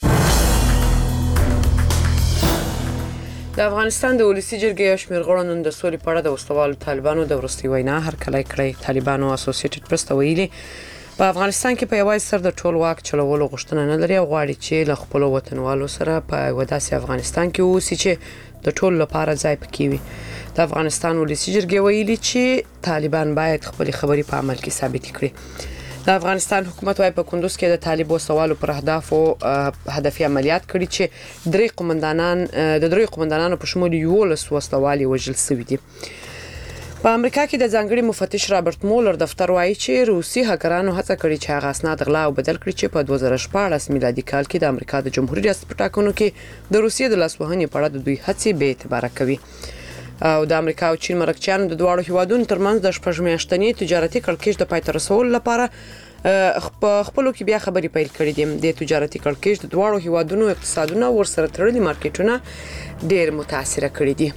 د افغانستان د ولسی جرګې شمیر غړو نن د سولې په اړه د وسلوالو طالبانو د ورستي وینا هرکلی کړی. طالبانو اسوسییټډ پریس ته ویلي په افغانستان کې په یوازې سر د ټول واک چلولو غوښتنه نه لري او غواړي چې له خپل وطنوالو سره په وداسي افغانستان کې اوسي چې د ټول لپاره ځای پکې وي. د افغانستان ولسی جرګې ویلي چې طالبان باید خپل خبرې په عمل کې ثابت کړي. د افغانستان حکومت وايي په کندوز کې د طالبو سوالو پر اهدافو هدفي عملیات کړي چې درې قومندانانو په شمول 11 وسلوالي وژل شوي دي. په امریکا کې د ځانګړي مفتش رابرټ مولر دفتر وايي چې روسي هکرانو هڅه کړې چې هغه اسناد غلا او بدل کړي چې په 2014 میلادي کال کې د امریکا د جمهوریت ریاست په ټاکنو کې د روسیې د لاسوهنې په اړه د دوی هڅې به اعتبار کوي. او د امریکا او چین مرکچیانو د دواړو هیوادونو ترمنځ د شپږ میاشتنې تجارتي کړکېچ د پای ته رسولو لپاره خپلو کې بیا خبرې پیل کړې دي. د تجارتي کړکېچ د دواړو هیوادونو اقتصادونه ورسره تړلي مارکیټونه ډېر متاثر کړي دي.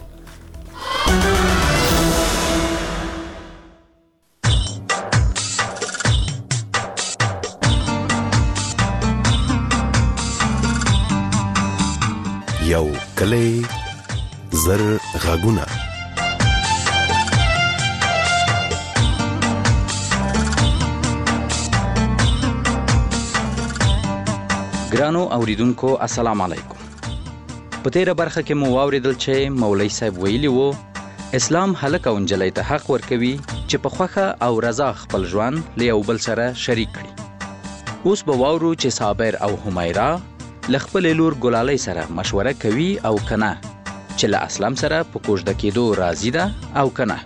یو کلی زر غاګونه ګرانو اوریدونکو السلام علیکم. په تیره برخه کې مو واوریدل چې مولوی صاحب ویلي وو اسلام هلک او نجلۍ ته حق ورکوي چې په خوخه او رضا خپل ژوند له یو بل سره شریک کړي. اوس به واورو چې صابر او حمیرا لخپل لور ګلالۍ سره مشوره کوي او کنه چې له اسلام سره په کوژده کېدو راضي ده او کنه.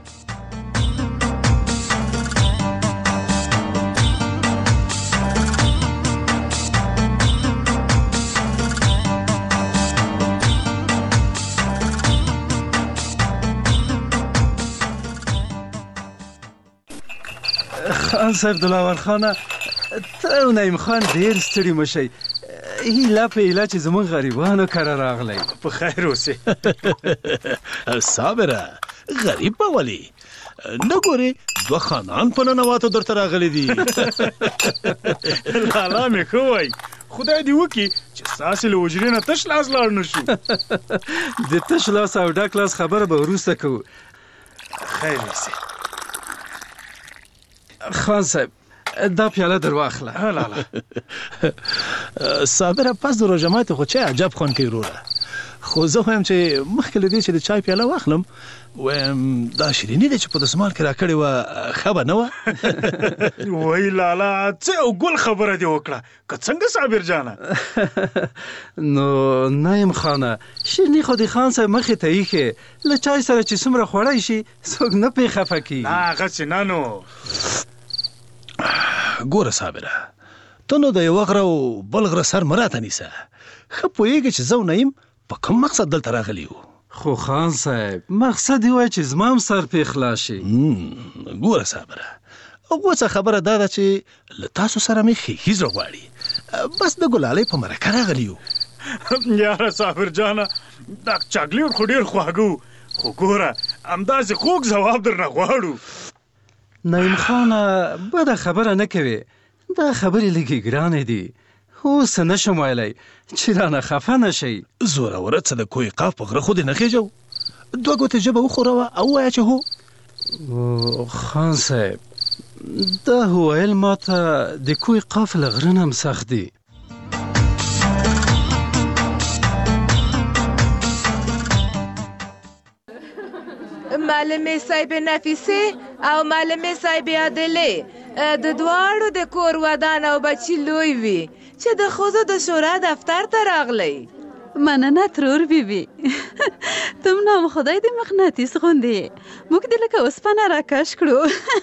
خان صاحب دلاور خانه ته او نعیم خان ډیر ستړي مشئ. هیله په هیله چې زمون غریبانو کره راغلی. په خیر اوسې. صابره غریب به ولي نه ګورې دوه خانان په ننواتو درته راغلي دي. لالا مې ښه وایي خدای دې وکړي چې ستاسې له حجرې نه تش لاس لاړ نه شو. د تش لاس او ډک لاس خبره به وروسته کوو. خیر اوسې. خان صاحب دا پیاله در واخله. لالا صابره پس د روژه ماتي خو چای عجب خوند کوي وروره. خو زه وایم چې مخکې له دې چې د چای پیاله واخلم وایم دا شیریني ده چې په دسمال کې راکړې وه ښه به نه وه. وای لالا څه او ګل خبره دې وکړه که څنګه صابر جانه. نو نعیم خانه شیریني خو د خان صاحب مخې ته ایښې له چای سره چې څومره خوړی شي څوک نه پرې خفه کېږي. نه هغسې نه نو. ګوره صابره ته نو د یوه غره او بل غره سر مه راته نیسه. ښه پوهېږې چې زه او نعیم په کوم مقصد دلته راغلي یو. خو خان صاحب مقصد یې وای چې زما هم سر پې خلاص شي. ګوره صابره اوسه خبره دا ده چې له تاسو سره مې ښېښیز راغواړي. بس د ګلالۍ په مرکه راغلي یو. یاره صابر جانه دا چاکلیټ خو ډېر خواږه و خو ګوره همداسې خوږ ځواب درنه غواړو. نعیم خانه بده خبره نه کوي. دا خبرې لږې ګرانې دي اوس نشم ویلی چې رانه خفه نشئ. زوروره څه د کوی قاف په غره خو دې نه خېجو. 2 ګوتې ژبه وښوروه او ووایه چې هو. خان صاحب دا ویل ماته د کوی قاف له غره نه هم سخت دی. معلمې صاحب نفیسه او معلمې صاحب عادلې د دواړو د کور ودان او بچی لوی وي چې د ښځو د شورا دفتر ته راغلی. مننه ترور بیبي. تم نام خدای دې مغناطیس غوندې موږ دې لکه اوسپنه راکش کړو.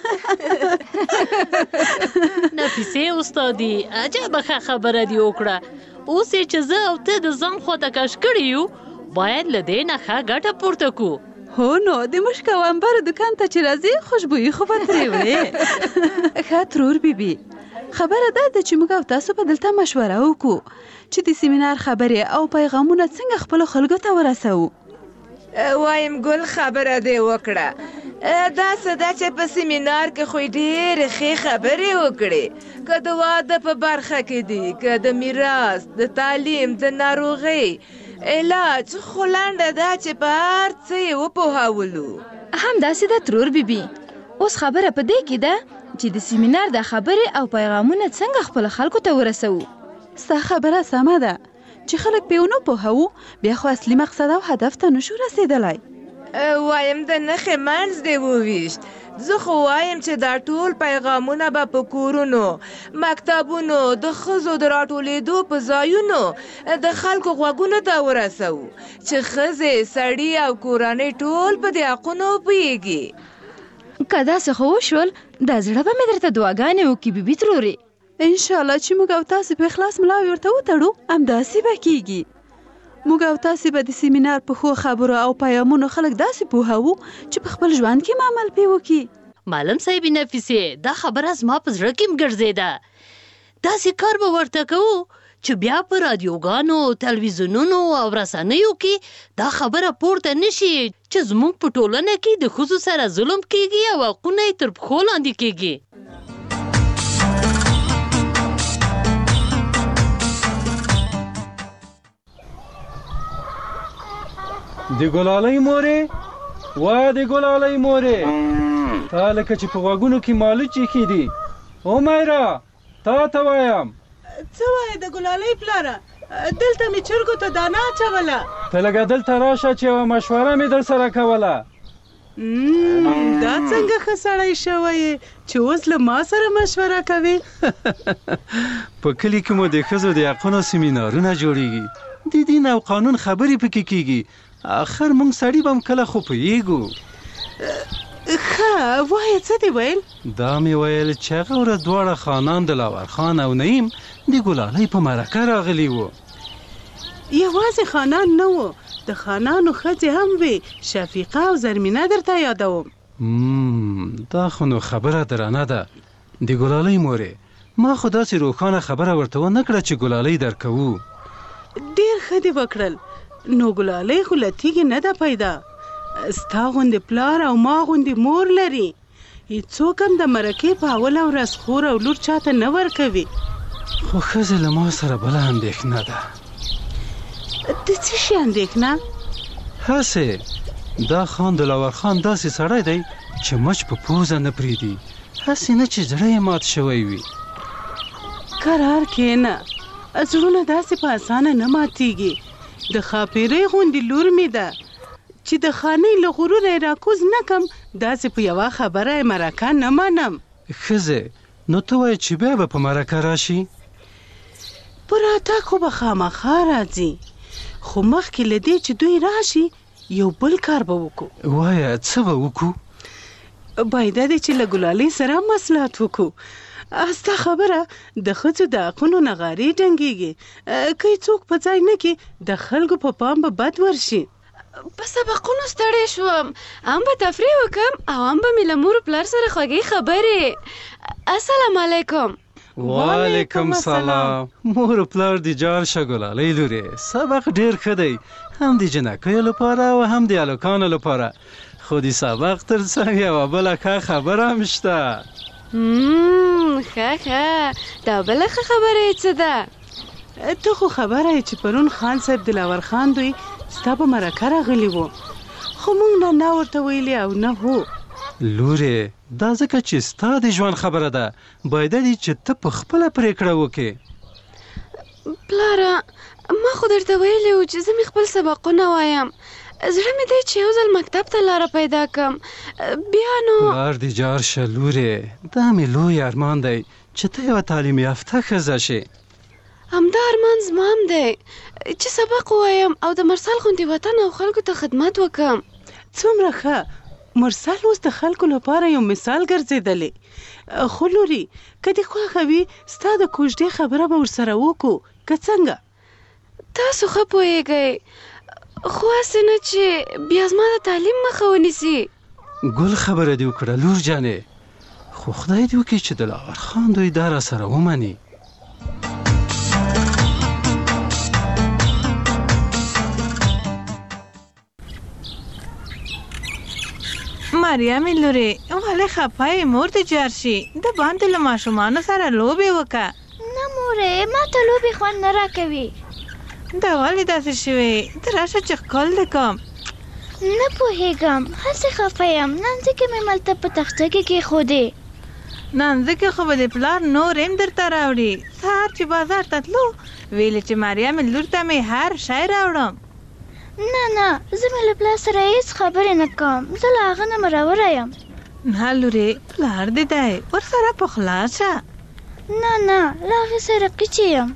نفیسه استادي عجبه ښه خبره دې وکړه. اوس یې چې زه او ته د ځان خواته کش کړي یو باید له دې نه ښه ګټه پورته کړو. هو نو د مشک او عنبر دکان ته چې راځي خوشبويي خو به ترې وړې. ښه ترور بیبي خبره دا ده چې موږ او تاسو به دلته مشوره وکړو چې د سیمینار خبرې او پیغامونه څنګه خپلو خلکو ته ورسوو. وایم ګل خبره دې وکړه. داسې ده چې په سیمینار کې خو ډېرې ښې خبرې وکړې، که د واده په برخه کې دي، که د میراث، د تعلیم، د ناروغۍ، علاج، خو لنډه ده چې په هر څه یې وپوهولو. همداسې ده ترور بیبي. اوس خبره په دې کې ده چې د سیمینار د خبرې او پیغامونه څنګه خپل خلکو ته ورسوو. ستا خبره سمه ده چې خلک پې ونه پوهوو بیا خو اصلي مقصد او هدف ته نشو رسېدلی. وایم د نښې منځ دې وویشت. زه خو وایم چې دا ټول پیغامونه به په کورونو، مکتبونو، د ښځو د راټولېدو په ځایونو د خلکو غوږونو ته ورسوو چې ښځې، سړي او کورنۍ ټول په دې حقونو وپوهېږي. که داسې خو وشول دا زړه به مې درته دعاګانې وکړي بیبي ترورې. انشاءالله چې موږ او تاسې په اخلاص ملاوې ورته وتړو همداسې به کېږي. موږ او تاسې به د سیمینار په ښو خبرو او پیغامونو خلک داسې پوهوو چې په خپل ژوند کې عمل پې وکړي. معلم صاحب نفیسه دا خبره زما په زړه کې هم ګرځېده. داسې کار به ورته کوو چې بیا په رادیوګانو، تلویزیونونو او رسنیو کې دا خبره پورته نشي چې زموږ په ټولنه کې د ښځو سره ظلم کېږي او حقونه یې تر پښو لاندې کېږي. د ګلالۍ مورې، وا د ګلالۍ مورې، تا لکه چې په غوږونو کې مالوچې کېدي. او مایرا تا ته وایم. څه وایې د ګلالۍ پلاره؟ دلته مې چرګو ته دانه اچوله. ته لږه دلته راشه چې یوه مشوره مې در سره کوله. دا څنګه ښه سړی شوی چې اوس له ما سره مشوره کوي؟ په کلي کې مو د ښځو د حقونو سیمینارونه جوړیږي، د دین او قانون خبرې پکې کېږي. آخر موږ سړي به هم کله خو پوهېږو. ښه وایه څه دې ویل؟ دا مې ویل چې هغه ورځ دواړه خانان د لاور خان او نعیم د ګلالۍ په مرکه راغلي وو. یوازې خانان نه وو، د خانانو ښځې هم وې، شفیقه او زرمینه درته یادوم. دا خو نو خبره درانه ده. د ګلالۍ مورې، ما خو داسې روښانه خبره ورته ونه کړه چې ګلالۍ درکوو. ډېر ښه دې وکړل. نو ګلالۍ خو له تیږې نه ده پیدا. ستا غوندې پلار او ما غوندې مور لري. هېڅوک هم د مرکې په اوله ورځ خور او لور چاته نه ورکوي. خو ښځې له ما سره بله اندېښنه ده. د څه شي اندېښنه؟ هسې دا خان د لاور خان داسې سړی دی چې مچ په پوزه نه پرېږدي، هسې نه چې زړه یې مات شوی وي. کرار کښېنه، زړونه داسې په اسانه نه ماتېږي. د ښاپېرۍ غوندې لور مې ده چې د خانۍ له غروره یې راکوز نه کم، داسې په یوه خبره یې مرکه نه منم. ښځې نو ته وایې چې بیا به په مرکه راشي؟ په راتګ خو به خامخا راځي، خو مخکې له دې چې دوی راشي یو بل کار به وکړو. وایه څه به وکړو؟ باید دی چې له ګلالۍ سره مصلحت وکړو. ستا خبره د ښځو د حقونو نغارې ډنګېږي. که یې څوک په ځای نه کې د خلکو په پام به بد ورشي. په سبقونو ستړی شوم، هم به تفریح وکم او هم به مې له مور پلار سره خوږې خبرې. السلام علیکم. وعلیکم سلام. مور پلار دې جار شه ګلالۍ لورې، سبق ډېر ښه دی، هم د جنکیو لپاره او هم د هلکانو لپاره. خو د سبق تر څنګ یوه بله ښه خبره هم شته. ښه دا بله ښه خبره یې څه ده؟ ته خو خبره یې چې پرون خان صاحب دلاور خان دوی ستا په مرکه راغلی وو، خو موږ نه ورته ویلي او نه هو. لورې دا ځکه چې ستا د ژوند خبره ده، باید دی چې ته په خپله پرېکړه وکې. پلاره ما خو درته ویلي و چې زه مې خپل سبقونه وایم، زړه مې دی چې یو ځل مکتب ته لاره پیدا کړم، بیا نو پلار دې جار شه لورې، دا مې لوی ارمان دی چې ته یوه تعلیم یافته ښځه شې. همدا ارمان زما هم دی چې سبق ووایم او د مرسل غوندې وطن او خلکو ته خدمت وکړم. څومره ښه، مرسل اوس د خلکو لپاره یو مثال ګرځېدلی. خو لوري که دې خوښه وي ستا د کوژدې خبره به ورسره وکړو که څنګه؟ تاسو ښه پوهېږئ، خو هسې نه چې بیا زما د تعلیم مخه ونیسي. ګل خبره دې وکړه لور جانې، خو خدای دې وکړي چې دلاور خان دوی دا راسره ومني. مریم لورې ولې خفه یې؟ مور دې جار شي، د باندې له ماشومانو سره لوبې وکړه. نه مورې ما ته لوبې خوند نه راکوي. دا ولې داسې شوې؟ ته راشه چې ښکل دې کوم. نه پوهېږم، هسې خفه یم. نانځکې مې ملته په تخته کې کېښودې. نانځکې خو به دې پلار نور هم درته راوړي. سهار چې بازار ته تلو ویلې چې مریم لور ته مې هر شی راوړم. نه نه زه مې له پلار سره هېڅ خبرې نه کوم، زه له هغه نه مروره یم. نه لورې پلار دې دی، ورسره پخلا شه. نه نه له هغې سره قیچې یم.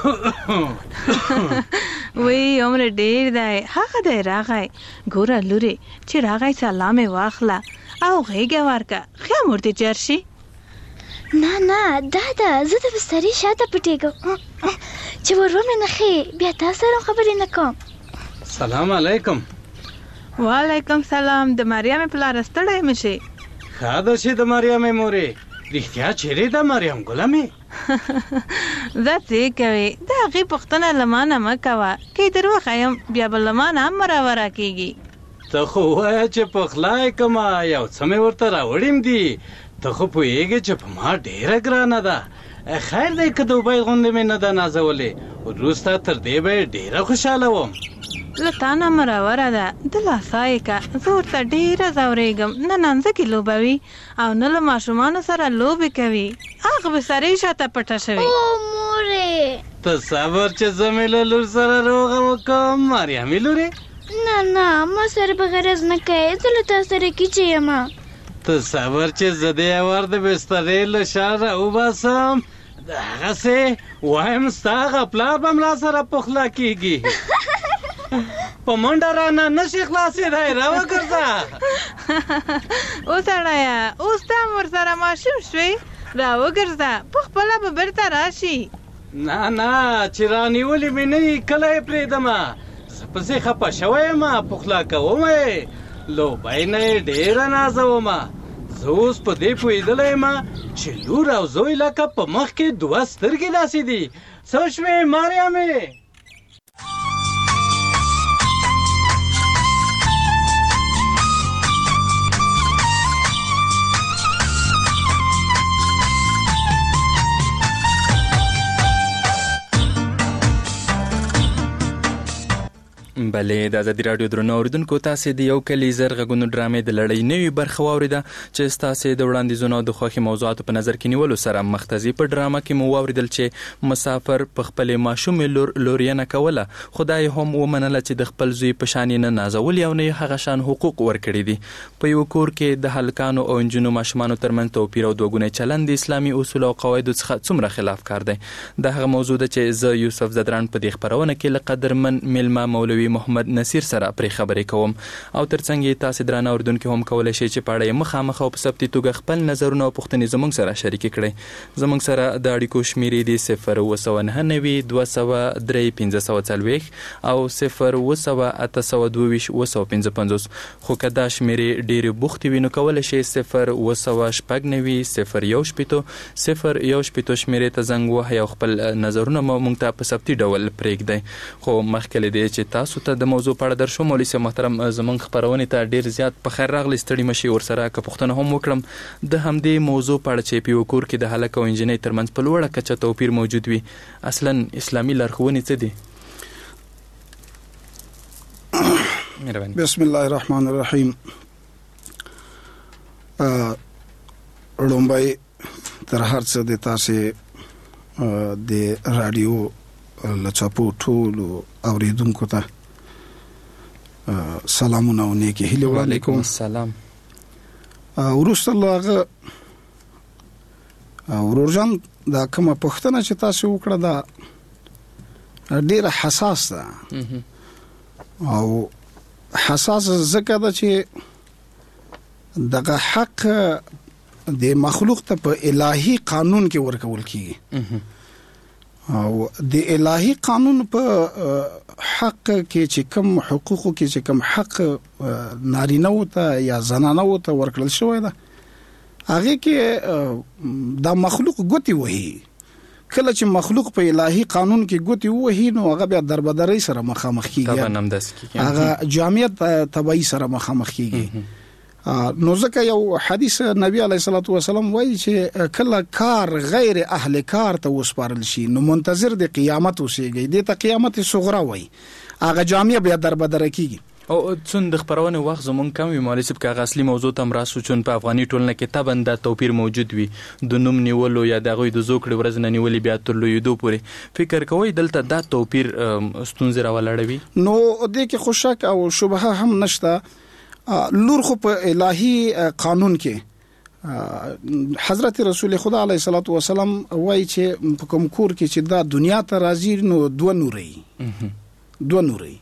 وی عمر ډېر دی، هغه دی راغی. ګوره لورې چې راغی سلام یې واخله او غېږه ورکړه، ښه مور دې جر شي. نه نه دا ده، زه د بسترې شاته پټېږم چې ور ومې نښې، بیا تا سره خبرې نه کوم. سلام علیکم. وعلیکم سلام. د مریم پلاره ستړی مې شي؟ ښه ده چې د مریم مورې، رښتیا چیرې ده مریم ګله مې؟ زه څه کوې، د هغې پوښتنه له ما نه مه کوه، که یې در وښیم بیا به له ما نه هم مراوره کېږي. ته خو ووایه چې پخلا یې کړمه، یو څه مې ورته راوړیم دي. ته خو پوهېږې چې په ما ډېره ګرانه ده. خیر دی که د اوبۍ غوندې مې نه ده نازولې، وروسته تر دې به یې ډېره خوشحاله وم. له تا نه مراوره ده، د لاسا یې که. زه ورته ډېره ځورېږم، نه نانځکې لوبوي او نه له ماشومانو سره لوبې کوي. هغه بسترې شاته پټه شوې. او مورې ته صبر چې زه مې له لور سره روغه وکړم مریمې لورې. نه نه ما سره به غرض نه کوې، زه له تا سره کیچې یم. ته صبر چې زه دې اور د بسترې له شا راوباسم، هغسې وایم ستا هغه پلار به ملا سره پخلا کېږي. په منډه رانه نشي خلاصېدی، راوګرځه. وسړیه اوس ته هم ورسره ماشوم شوې، راوګرځه، په خپله به بېرته راشي. نه نه چې رانیولې مې نه وي کله یې پرېږدمه، زه پسې خفه شوی یم، پخلا کوم یې، لوبی نه یې ډېره نازومه. زه اوس په دې پوهېدلی یم چې لور او زوی لکه په مخ کې دوه سترګې داسې دي. څه شوې مریمې؟ بلې د ازادي راډیو درنو اوریدونکو، تاسې د یو کلی زر غږونو ډرامې د لړۍ نوې برخه واورېده چې ستاسې د وړاندیزونو د خوښې موضوعاتو په نظر کې نیولو سره مختزي. په ډرامه کې مو واورېدل چې مسافر په خپلې ماشومې لورینه کوله، خدای هم ومنله چې د خپل زوی په شان یې نه نازولي او نه یې هغه شان حقوق ورکړي دي. په یو کور کې د هلکانو او نجونو ماشومانو ترمنځ توپیر او دوه ګونی چلند د اسلامي اصولو او قواعدو څخه څومره خلاف کار دی. د هغه موضوع ده چې زه یوسف زدران په دې خپرونه کې له قدرمن میلمه مولوي محمد نصیر سره پرې خبرې کوم، او ترڅنګ یې تاسې درانه اوریدونکي هم کولی شئ چې په اړه یې مخامخ او په ثبتي توګه خپل نظرونه او پوښتنې زموږ سره شریکې کړئ. زموږ سره د اړیکو شمیرې دي 02993500540 او 02822 خو که دا شمیرې ډېرې بوختې وي نو کولی شئ 02990 شمیرې ته زنګ وهئ او خپل نظرونه مو موږ ته په ثبتي ډول پرېږدئ. خو مخکې له دې چې تاسو ورته د موضوع په اړه درشو. مولوي صاحب محترم زمونږ خبرونه ته ډیر زیات په خیر راغلی، ستړي مشي ورسره که پوښتنه هم وکړم د همدې موضوع په اړه چې په کور کې د هلک او انجنۍ ترمنځ په لوړه کچه توپیر موجود وي، اصلا اسلامي لارښوونې څه دي؟ بسم الله الرحمن الرحیم. لومبای تر هر څه د تاسو د رادیو لچاپو ټولو اوریدونکو ته سلامونه او نیکی هیله وړاندې کوم. وعلیکم السلام. ورسته هغه ورورجان دا کومه پوښتنه چې تاسو وکړه دا ډیره حساس ده او حساس ځکه ده چې دغه حق د مخلوق ته په الهي قانون کې ورکول کیږي او د الهي قانون په حق کې چې کوم حقوق کې چې کوم حق نارینه ته یا زنانه ته ورکړل شوی ده هغه کې د مخلوق ګوتی وهي. کله چې مخلوق په الهي قانون کې ګوتی وهي نو هغه بیا دربدري سره مخامخ کیږي، هغه جامعیت تبعی سره مخامخ کیږي. نو ځکه یو حدیث نبی علیه الصلاۃ والسلام وایي چې کله کار غیر اهل کار ته وسپارل شي نو منتظر د قیامت اوسېږي، د ته قیامت صغرا وایي، هغه جامع بیا دربدره کیږي. او څون د خبرونه وخت زمون کم وي مولوي صاحب که اصلي موضوع تم راسو چون په افغاني ټولنه کې تبند توپیر موجود وي، د نوم نیولو یا د غوي د زوکړې ورځ نه نیولې بیا تر لویدو پورې فکر کوي دلته دا توپیر ستونزې راولړوي. نو د کې خوشک او شبهه هم نشته. لور خو په الهي قانون کې حضرت رسول خدا علیه الصلاۃ والسلام وایي چې په کوم کور کې چې دا دنیا ته راځي نو دوه نوري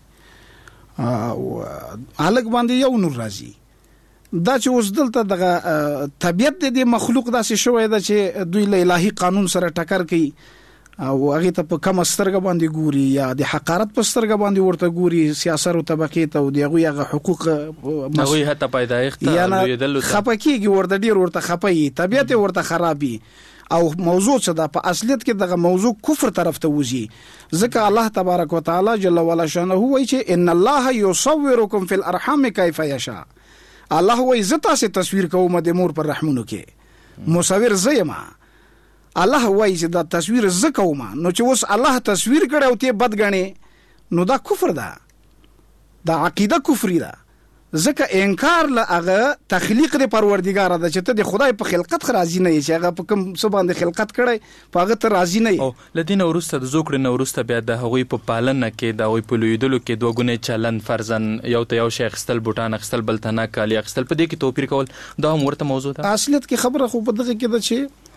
او الګ باندې یو نور راځي. دا چې اوس دلته دغه طبيعت د مخلوق داسې شوی دا چې دوی له الهي قانون سره ټکر کوي او هغه ته په کوم سترګه باندې ګوري یا د حقارت په سترګه باندې ورته ګوري سیاست او طبقه ته او دغه حقوق هغه هته پیدایښت لویدل خپکیږي ورته ډیر ورته خپي طبيعت ورته خرابي او موضوع څه ده په اصلیت کې دغه موضوع کفر طرف ته وځي. ځکه الله تبارک وتعالى جل وعلا شانه وایي چې ان الله يصوركم في الارحام كيف يشاء. الله وایي زتا سي تصویر کوم د مور پر رحمونو کې مصور زېما. الله وایي چې دا تصویر زکوما نو چې اوس الله تصویر کړي او ته بد غني نو دا کفر ده، دا عقیده کفری ده. ځکه انکار له هغه تخلیق د پروردګار ده چې ته د خدای په خلقت راضي نه یې، چې هغه په کوم څه باندې خلقت کړي په هغه ته راضي نه یې. او لدین ورسته د زوکړې نو ورسته بیا د هغوی په پالنه کې د هغوی په لویدلو کې دوه ګونې چلن فرضاً یو ته یو شی اخیستل، بوټان اخیستل، بل ته نه کالي اخیستل، په دې کې توپیر کول دا هم ورته موضوع ده. اصلیت کې خبره خو په دغه کې ده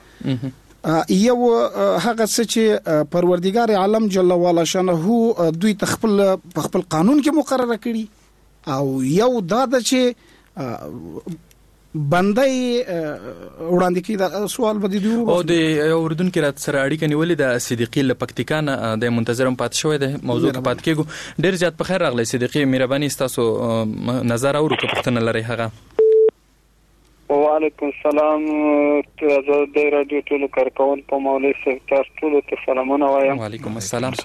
چې یو هغه څه چې پروردګار عالم جل وعلا شانه دوی تخپل په خپل قانون کې مقرره کړي او یو دا د چې بندي وړاندې کې دا سوال بده دی او د اوردون کې رات سره اړیکه نیولې د صدیقي لپکتیکان د منتظرم پات شوې ده موضوع ته پات کېګو. ډیر زیات په خیر راغلی صدیقي، مهرباني تاسو نظر اورو که پښتنه لري هغه. وعلیکم السلام. تاسو د رادیو ټولو کارکون په مولوي صاحب تاسو ټولو ته سلامونه وایم. وعلیکم السلام.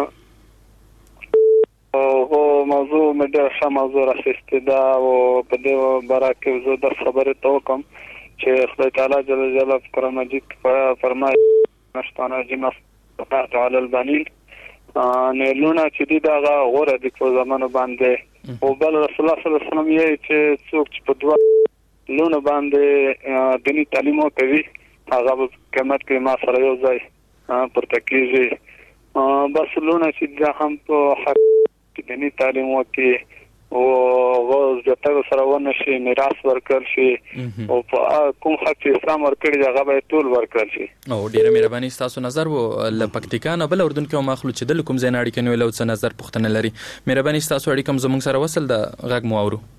او موضوع مې ډېر ښه موضوع راخیستې ده او په دې باره کې زه د خبرې ته وکړم چې خدای تعالی جل جلاله په قرآن مجید فرمایي الشیطان الرجیم تعالی البنین نو چې دي دا غوړه د په زمانو باندې او بل رسول الله صلی الله علیه وسلم یې چې څوک چې په دوه لونه باندې دینی تعلیم کوي هغه قیامت کې ما سره یو ځای پر تکلیږي بس لونه چې دا هم په حق دینی تعلیم وکي او زیاتره سره ونه شي میراث ورکړل شي او کوم حق چې اسلام ورکړي هغه به ټول ورکړل شي. او ډیره مهرباني تاسو نظر وو لپکتیکان بل اردن کې مخلو چې د کوم زین اړیکه نیول او څه نظر پښتنه لري. مهرباني تاسو اړیکم زموږ سره وصل د غږ مو اورو.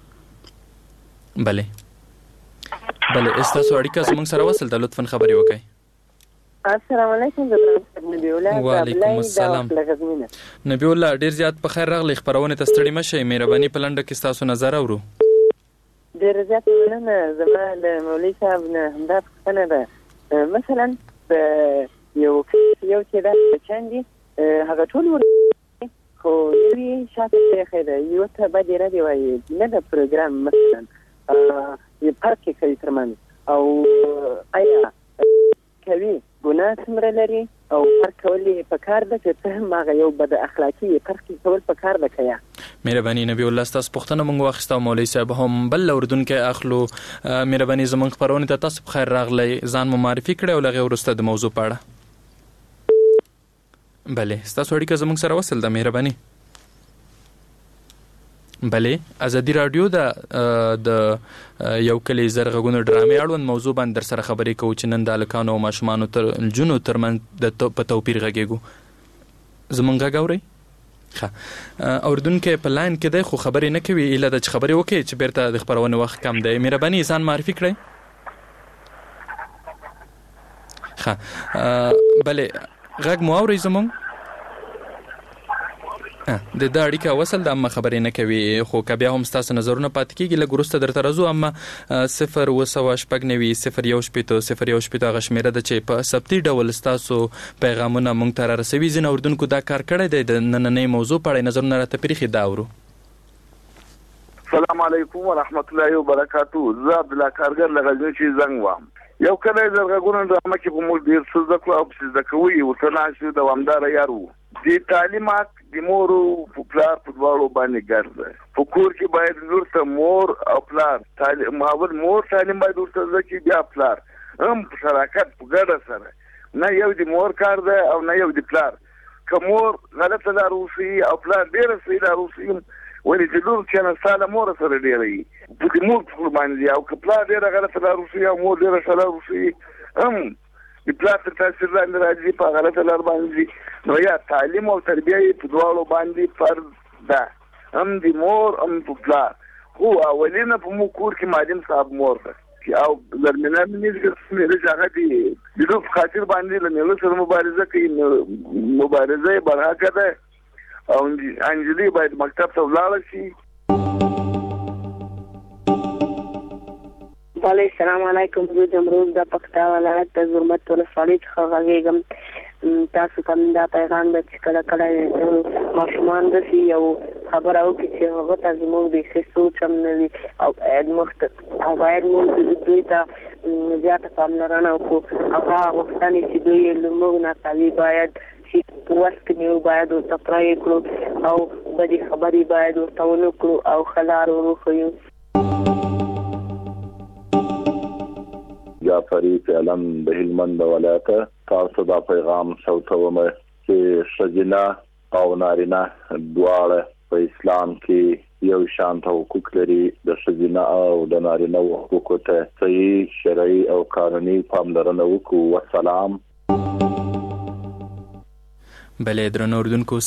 بله تاسو اړیکه زموږ سره وصل د لطفا خبري وکړئ. السلام علیکم نبی الله. وعلیکم السلام. نبی الله ډیر زیات په خیر راغلی، خبرونه ته ستړي مشئ، مهرباني په لنډه کې تاسو نظر اورو. ډیر زیات مننه. زما د مولوي صاحب نه همدا پوښتنه ده، مثلا یو چې دا چاندي هغه ټول خو یوې شاته پرېښی ده یوه ته باید یې ردې وایي نه د پروګرام مثلا فرق یې کوي تر منځ او آیا کوي ګناه څومره لري او فرق کول یې پکار ده چې ته هم هغه یو بد اخلاقي فرق کول پکار ده که یا مهرباني نبی الله ستاسو پوښتنه موږ واخیسته او مولوي صاحب هم بل اردوونکی اخلو. مهرباني زموږ خپرونې ته تاسو بخیر راغلی، ځان مو معرفي کړئ او له هغې وروسته د موضوع په اړه. بله ستاسو اړیکه زموږ سره وصل ده. مهرباني. بله ازادي راډیو د یو کلی زر غږونو ډرامې اړوند موضوع باندې در سره خبرې کوو چې نن د هلکانو او ماشومانو نجونو ترمنځ په توپیر غږیږو. زموږ غږ اورئ؟ ښه اردوونکی په لاین کې دی خو خبرې نه کوي، ایله ده چې خبرې وکړي چې بیرته د خپرونې وخت کم دی. مهرباني ځان معرفي کړئ. ښه بله غږ مو اورئ زموږ؟ د دا اړیکه وصل د اما خبرې نه کوي، خو که بیا هم ستاسو نظرونه پاتې کېږي لږ وروسته درته راځو. اما 02900 هغه شمېره ده چې په ثبتي ډول ستاسو پیغامونه موږ ته رارسوي. ځینې اردوونکو دا کار کړی دی. د نننۍ موضوع په اړه نظرونه راته پرېښي دا اورو. السلام علیکم ورحمت الله وبرکاتو. زه عبدالله کارګر له غزني چې زنګ وام. یو کله د غږونو ډرامه کې په موږ ډېر څه زده کړو او پسې زده کوي ورته ناست یو دوامداره یار وو. د تعلیمات د مورو پلار په دواړو باندې ګرد ده. په کور کې باید لور ته مور او پلار مور تعلیم باید ورته زده کړي، بیا پلار هم په شراکت په ګډه سره، نه یو د مور کار ده او نه یو د پلار. که مور غلطه لار وښیي او پلار ډېره صحیح لار وښیي ولې چې لور چې نه ستا له مور سره ډېره وي په د مور په باندې دي، او که پلار ډېره غلطه لار وښیي او مور ډېره ښه لار وښیي هم د پلار تر تاثیر لاندې راځي، په غلطه لار باندې ځي. نو یا تعلیم او تربیه یې په دواړو باندې فرض ده، هم د مور هم په پلار. خو اولینه په موږ کور کې معلم صاحب مور ده او زرمینه مینځ چې هغه د دوی په خاطر باندې له میړه سره مبارزه کوي. مبارزه یې برحقه ده او انجلۍ باید مکتب ته ولاړه شي. السلام علیکم. زه د امروز د پکتیا ولایت د زرمت ولسوالۍ څخه غږیږم. تاسو ته دا پیغام ده چې کله کله ماشومان داسې یو خبره وکړي چې هغه ته زموږ بیخي سوچ هم نه وي او باید موږ دوی ته زیاته پاملرنه وکړو. هغه غوښتنې چې دوی یې له موږ نه کوي باید چې په وس کې یو باید ورته پرې کړو او بدې خبرې باید ورته ونه کړو او ښه لار ور وښیو. جعفری فعلا د هلمند ولایت تاسو دا پیغام شوتوم چې ښځینه او نارینه دواړه په اسلام کې یو شان حقوق لري. د ښځینه او د نارینه حقوقو ته صحیح شرعي او قانوني پاملرنه وکړو. والسلام. بله درنو اردوونکو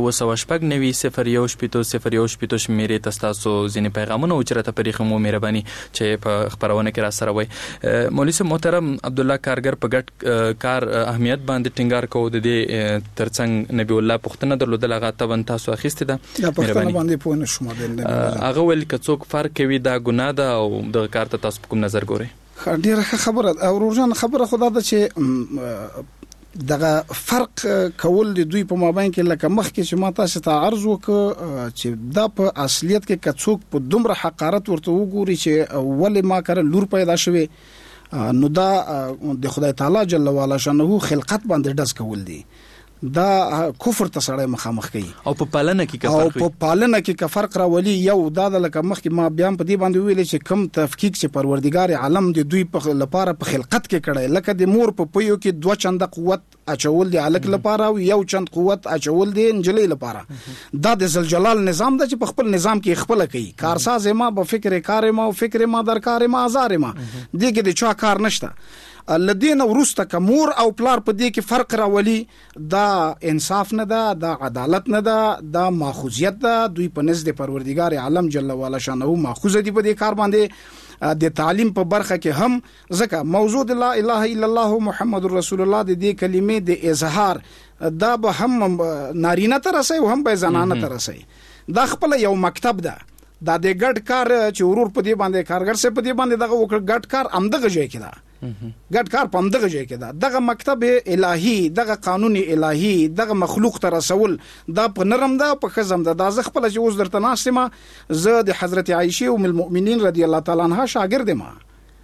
02900 شمیرې ته ستاسو ځینې پیغامونه او چې راته پرېښي مو مهرباني چې په خپرونه کې را سره وای. مولوي صاحب محترم عبدالله کارګر په ګډ کار اهمیت باندې ټینګار کوو. د دې ترڅنګ نبی الله پوښتنه درلودل هغه طبعا تاسو اخیستې ده. مهرباني باندې پوه نه شوم. هغه ویل که څوک فرق کوي دا ګناه ده او دغه کار ته تاسو کوم نظر ګورئ؟ ډیره خبره او روزان خبره خدا ده چې دغه فرق کول د دوی په مابین کې لکه مخکې چې ما تاسو ته عرض وکړ چې دا په اصلیت کې کڅوک په دومره حقارت ورته وګوري چې ولې ما کړ لور پیدا شوه نو دا د خدای تعالی جل وعلا شانه خلقت باندې ډز کول دي. دا کفر ته سره مخامخ کوي او په پالنه کې کا فرق راولي. یو دا د لکه مخکې ما بیان په دې باندې ویل چې کم تفکیک چې پروردگار عالم د دوی په لپاره په خلقت کې کړي لکه د مور په پيو کې 2 چنده قوت اچول دی الک لپاره او یو چند قوت اچول دی انجلۍ لپاره. دا د ذل نظام د چې په خپل نظام کې خپل کوي. کارساز ما په فکر کار ما او فکر ما درکار ما آزار ما دې کې د چا کار نشته. الذين ورسته کمور او پلار په دې کې فرق راولي. دا انصاف نه ده، دا عدالت نه ده، دا ماخوذیت ده. دوی په نزد پروردگار عالم جل وعلا شانه ماخوذ دي په دې کار باندې. د تعلیم په برخه کې هم ځکه موضوع لا اله الا الله محمد رسول الله د دې کلمې د اظهار دا به هم نارینه ته رسي او هم به زنانه ته رسي. دا خپل یو مکتب ده. دا د ګډ کار چې ورور په دې باندې کارګر سه په دې باندې دغه وکړ ګډ کار امدغه ځای کې ده ګډ کار په همدغه ځای کې ده. دغه مکتب الهي، دغه قانون الهي، دغه مخلوق ته رسول دا په نرم ده په خزم ده. دا زه خپل چې اوس درته ناسمه، زه د حضرت عائشه ام المؤمنین رضی الله تعالی عنها شاګرد ما،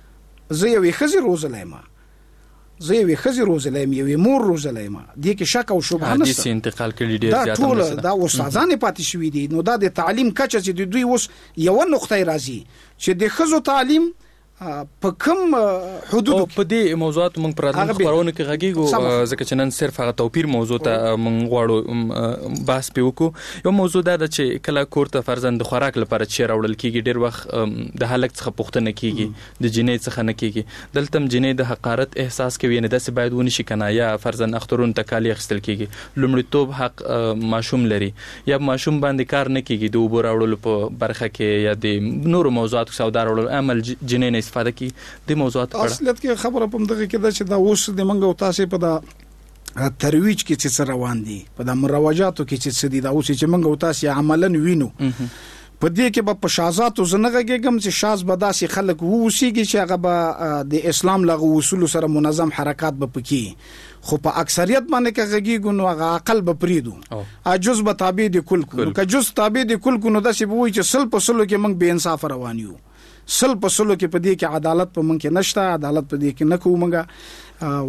زه یوې ښځې روزلی ما، زه یوې ښځې روزلی یم، یوې مور روزلی یم. دې کې شک او شبهه نشته. حدیث انتقال کړي ډېر زیات دا ټول دا استادان پاتې شوي دي. نو دا د تعلیم کچه چې د دوی اوس یو نقطه راځي چې د ښځو تعلیم په کوم حدود او په دې موضوعات موږ پر راتلونکو خبرونه کې غږیږو، ځکه چې نن صرف هغه توپیر موضوع ته موږ غواړو بحث پې وکړو. یو موضوع دا ده چې کله کور ته فرضاً د خوراک لپاره چې راوړل کېږي، ډېر وخت د هلک څخه پوښتنه کېږي، د جنۍ څخه نه کېږي. دلته هم جنۍ د حقارت احساس کوي، یعنې داسې باید ونشي که نه، یا فرضاً اخترونو ته کالي اخیستل کېږي. لومړیتوب حق ماشوم لري، یا ماشوم باندې کار نه کېږي د اوبو راوړلو په برخه کې، یا د نورو موضوعاتو سودا راوړلو عمل جنۍ نه استفاده کوي. د موضوعات اصلیت کې خبره په دغه کې ده چې دا اوس د منګ او تاسې په دا ترویج کې چې روان دي، په د مروجاتو کې چې دي، دا اوس چې منګ او تاسې عملاً وینو. په دې کې به په شازاتو زنه غږم چې شاز به داسې خلک ووسیږي چې هغه به د اسلام لغو اصول سره منظم حرکات به پکې، خو په اکثریت باندې کې غږیږي نو هغه عقل به پریدو، عجز به تابع دي کل کو. که جز تابع دي کل کو نو داسې به وي چې سل په سلو کې موږ بے انصاف روان یو، سل په سلو کې په دې کې عدالت په من کې نشته، عدالت په دې کې نه کوو موږ.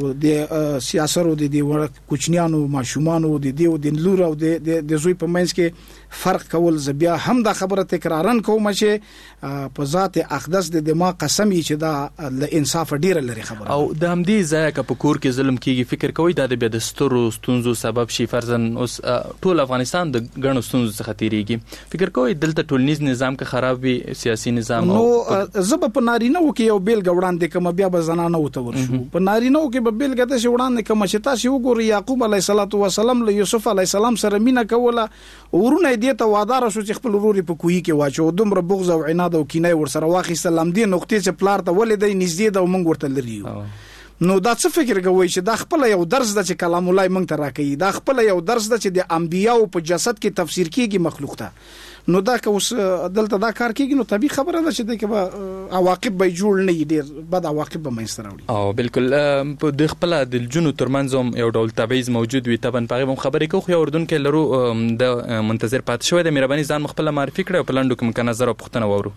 د سیاستو د دې کوچنیانو ماشومانو د دې د لور او د زوی په منځ کې فرق کول، زبیا هم دا خبره تکرارن کوم چې په ذات اقدس د دماغ قسمی چې دا ل انصاف ډیره لري خبره. او د همدې ځای که په کور کې ظلم کیږي، فکر کوي دا د بیا د سترو ستونزو سبب شي. فرضاً اوس ټول افغانستان د ګڼو ستونزو څخه تیریږي، فکر کوي دلته ټولنیز نظام که خراب وي، سیاسي نظام. نو زب په نارینه کې یو بیل وړاندې کوم، بیا به زنانه وته ورشو. په نارینه کې به بیل غته شي وړاندې کوم چې تاسو وګورئ یعقوب علیه السلام له یوسف علیه السلام سره مینا کوله، ورونه دې ته وعده را شو چې خپل ورور په کوی کې واچو، دومره بغض او عناد او کینه ور سره واخیستل. هم دې نقطې چې پلار ته ولې نږدې دا مونږ ورته لري. نو دا څه فکر کوي چې دا خپل یو درس ده چې کلام الله مونږ ته راکړي، دا خپل یو درس ده چې د انبیانو په جسد کې تفسیر کیږي مخلوق ته. نو دا که اوس دلته دا کار کیږي نو طبيعي خبره ده چې د کې عواقب به جوړ نه ډیر بد عواقب به منځ راوړي. او بالکل په د خپل د جنو ترمنځ یو ډول تبعیض موجود وي. طبعا په هم خبرې کوو، خو اردن کې لرو د منتظر پات شوی د مهرباني ځان مخبل معرفي کړو په لاندو کوم کنه نظر او پوښتنه وورو.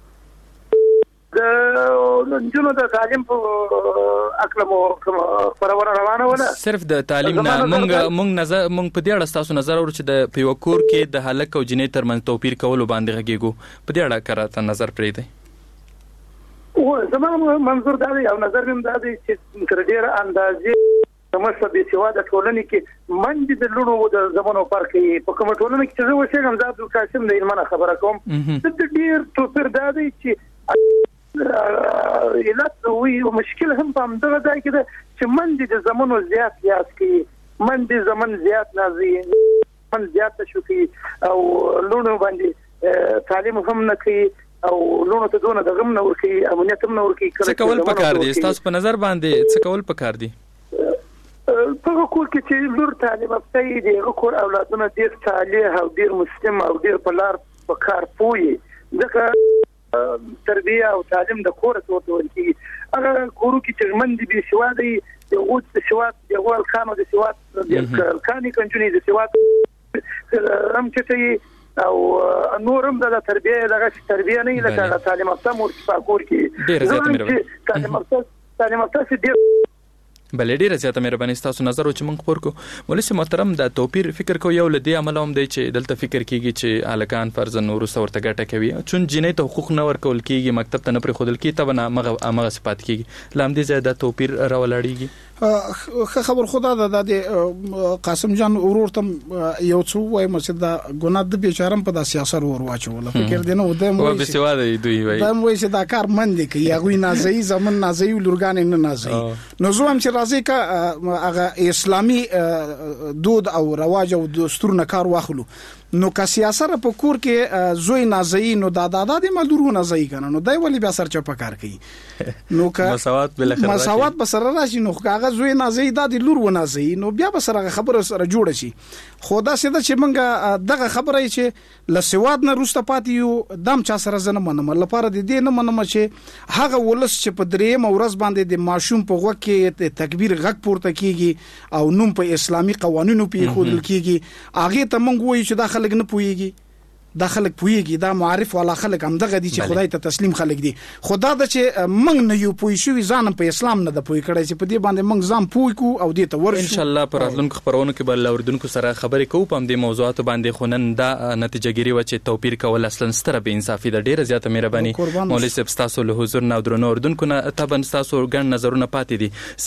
د جنو د تعلیم په اکلمو پرور روانه ولا صرف د تعلیم نه مونږ نظر مونږ په دې اړه تاسو نظر ورو چې د پیو کور کې د هلک او جنې ترمنځ توپیر کول باندې غږیږو، په دې اړه کراته نظر پرې دی. او زموږ منظور دا دی او نظر هم دا دی چې تر ډیره اندازې سمسته د سیوا د ټولنې کې منځ د لونو د زمونو فرق په کوم ټولنه کې چې زه وشم د عبدالقاسم د علمانه خبره کوم د ډیر توپیر دا دی چې علت وی مشکل هم په همدغه ځای کې ده چې منځ د زمونو زیات یاد کوي، منځ زمون زیات نازي، من زیات شو کوي او لونو باندې تعلیم هم نه کوي او لونو ته دونه د غم نه ورکی، امنیت هم نه ورکی. څه کول پکار دي تاسو په نظر باندې؟ څه کول پکار دي په کور کې چې لور تعلیم افتي دي، کور اولادونه ډیر صالح او ډیر مسلم او ډیر په لار په کار پوي، ځکه تربیه او تعلیم د کور ته ورته هغه کورو کې چې من دي به سوادي د غوت سواد د غوال خانو د سواد د کاني کنجونی د سواد هم چې او نورم د تربیه دغه تربیه نه لکه تعلیم افتم ورته په کور کې ډیر زیات مهرباني تعلیم افتم ډیر بل ډیره زیاته مهرباني تاسو نظر او چې موږ خبر کو مولوی محترم د توپیر فکر کو یو لدی عمل هم دی چې دلته فکر کیږي چې الکان فرض نور ورته ګټه کوي چون جنې ته حقوق نه ورکول کیږي مکتب ته نه پر خودل کی ته نه مغه صفات کیږي لام دي زیاده توپیر راولړیږي. خبر خدا د قاسم جان ورور تم یو څو وای مسجد دا ګناه د بیچارم په د سیاست ور واچول فکر دینه و د مو به سواده دوی وای دا مو چې دا کار مند کی یغوی نازي زمون نازي لورګان نه نازي نو زوم چې راځي کا هغه اسلامي دود او رواج او دستور نه کار واخلو نو که سیاست په کور کې زوی نازي نو دادا د ملورو نازي کنه نو دای ولی بیا سر چپا کار کوي نو که مساوات بل اخر مساوات بسره راشي نو هغه هغه زوی نازي د لور و نازي نو بیا به سره خبره سره جوړ شي خو دا سده چې منګه دغه خبره چې لسواد نه روسته پاتې یو دام چا سره زنه منم لپاره د دې نه منم چې هغه ولس چې په دریم ورځ باندې د ماشوم په وخت کې تکبیر غږ پورته کیږي او نوم په اسلامي قوانینو په خودل کیږي هغه ته مونږ وایو چې دا خلک نه پويږي دا خلک پويږي دا معرف والا خلک هم دغه دي چې خدای ته تسلیم خلک دي خدا د چې مونږ نه یو پوي شو ځان په اسلام نه د پوي کړی چې په دې باندې مونږ ځان پوي کو او دې ته ورشو ان شاء الله پر راتلونکو خبرونو کې بل اوردونکو سره خبرې کوو په دې موضوعات باندې خونن دا نتیجه ګیری و چې توپیر کول اصلا ستره به انصافي د ډیره زیاته مهرباني مولوی صاحب تاسو له حضور نه درنو اوردونکو نه تبن تاسو ګڼ نظرونه پاتې دي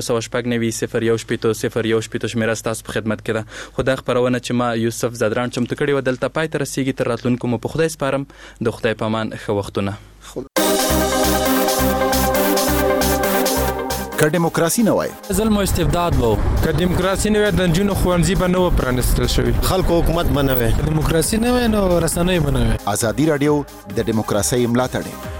0 شمیره تاسو په خدمت کې ده خدای خبرونه چې ما یوسف زدران چمتو کړی و دلته پای تر رسیدي تر راتلونکو مو په خدای سپارم د خدای پامان ښه وختونه که دیموکراسي نه وای ظلم او استبداد وو که دیموکراسي نه وای د جنونو خوانزي به نو پرانستل شوی خلکو حکومت بنوي دیموکراسي نه وای نو رسنۍ بنوي ازادي رادیو د دیموکراسي ملاتړ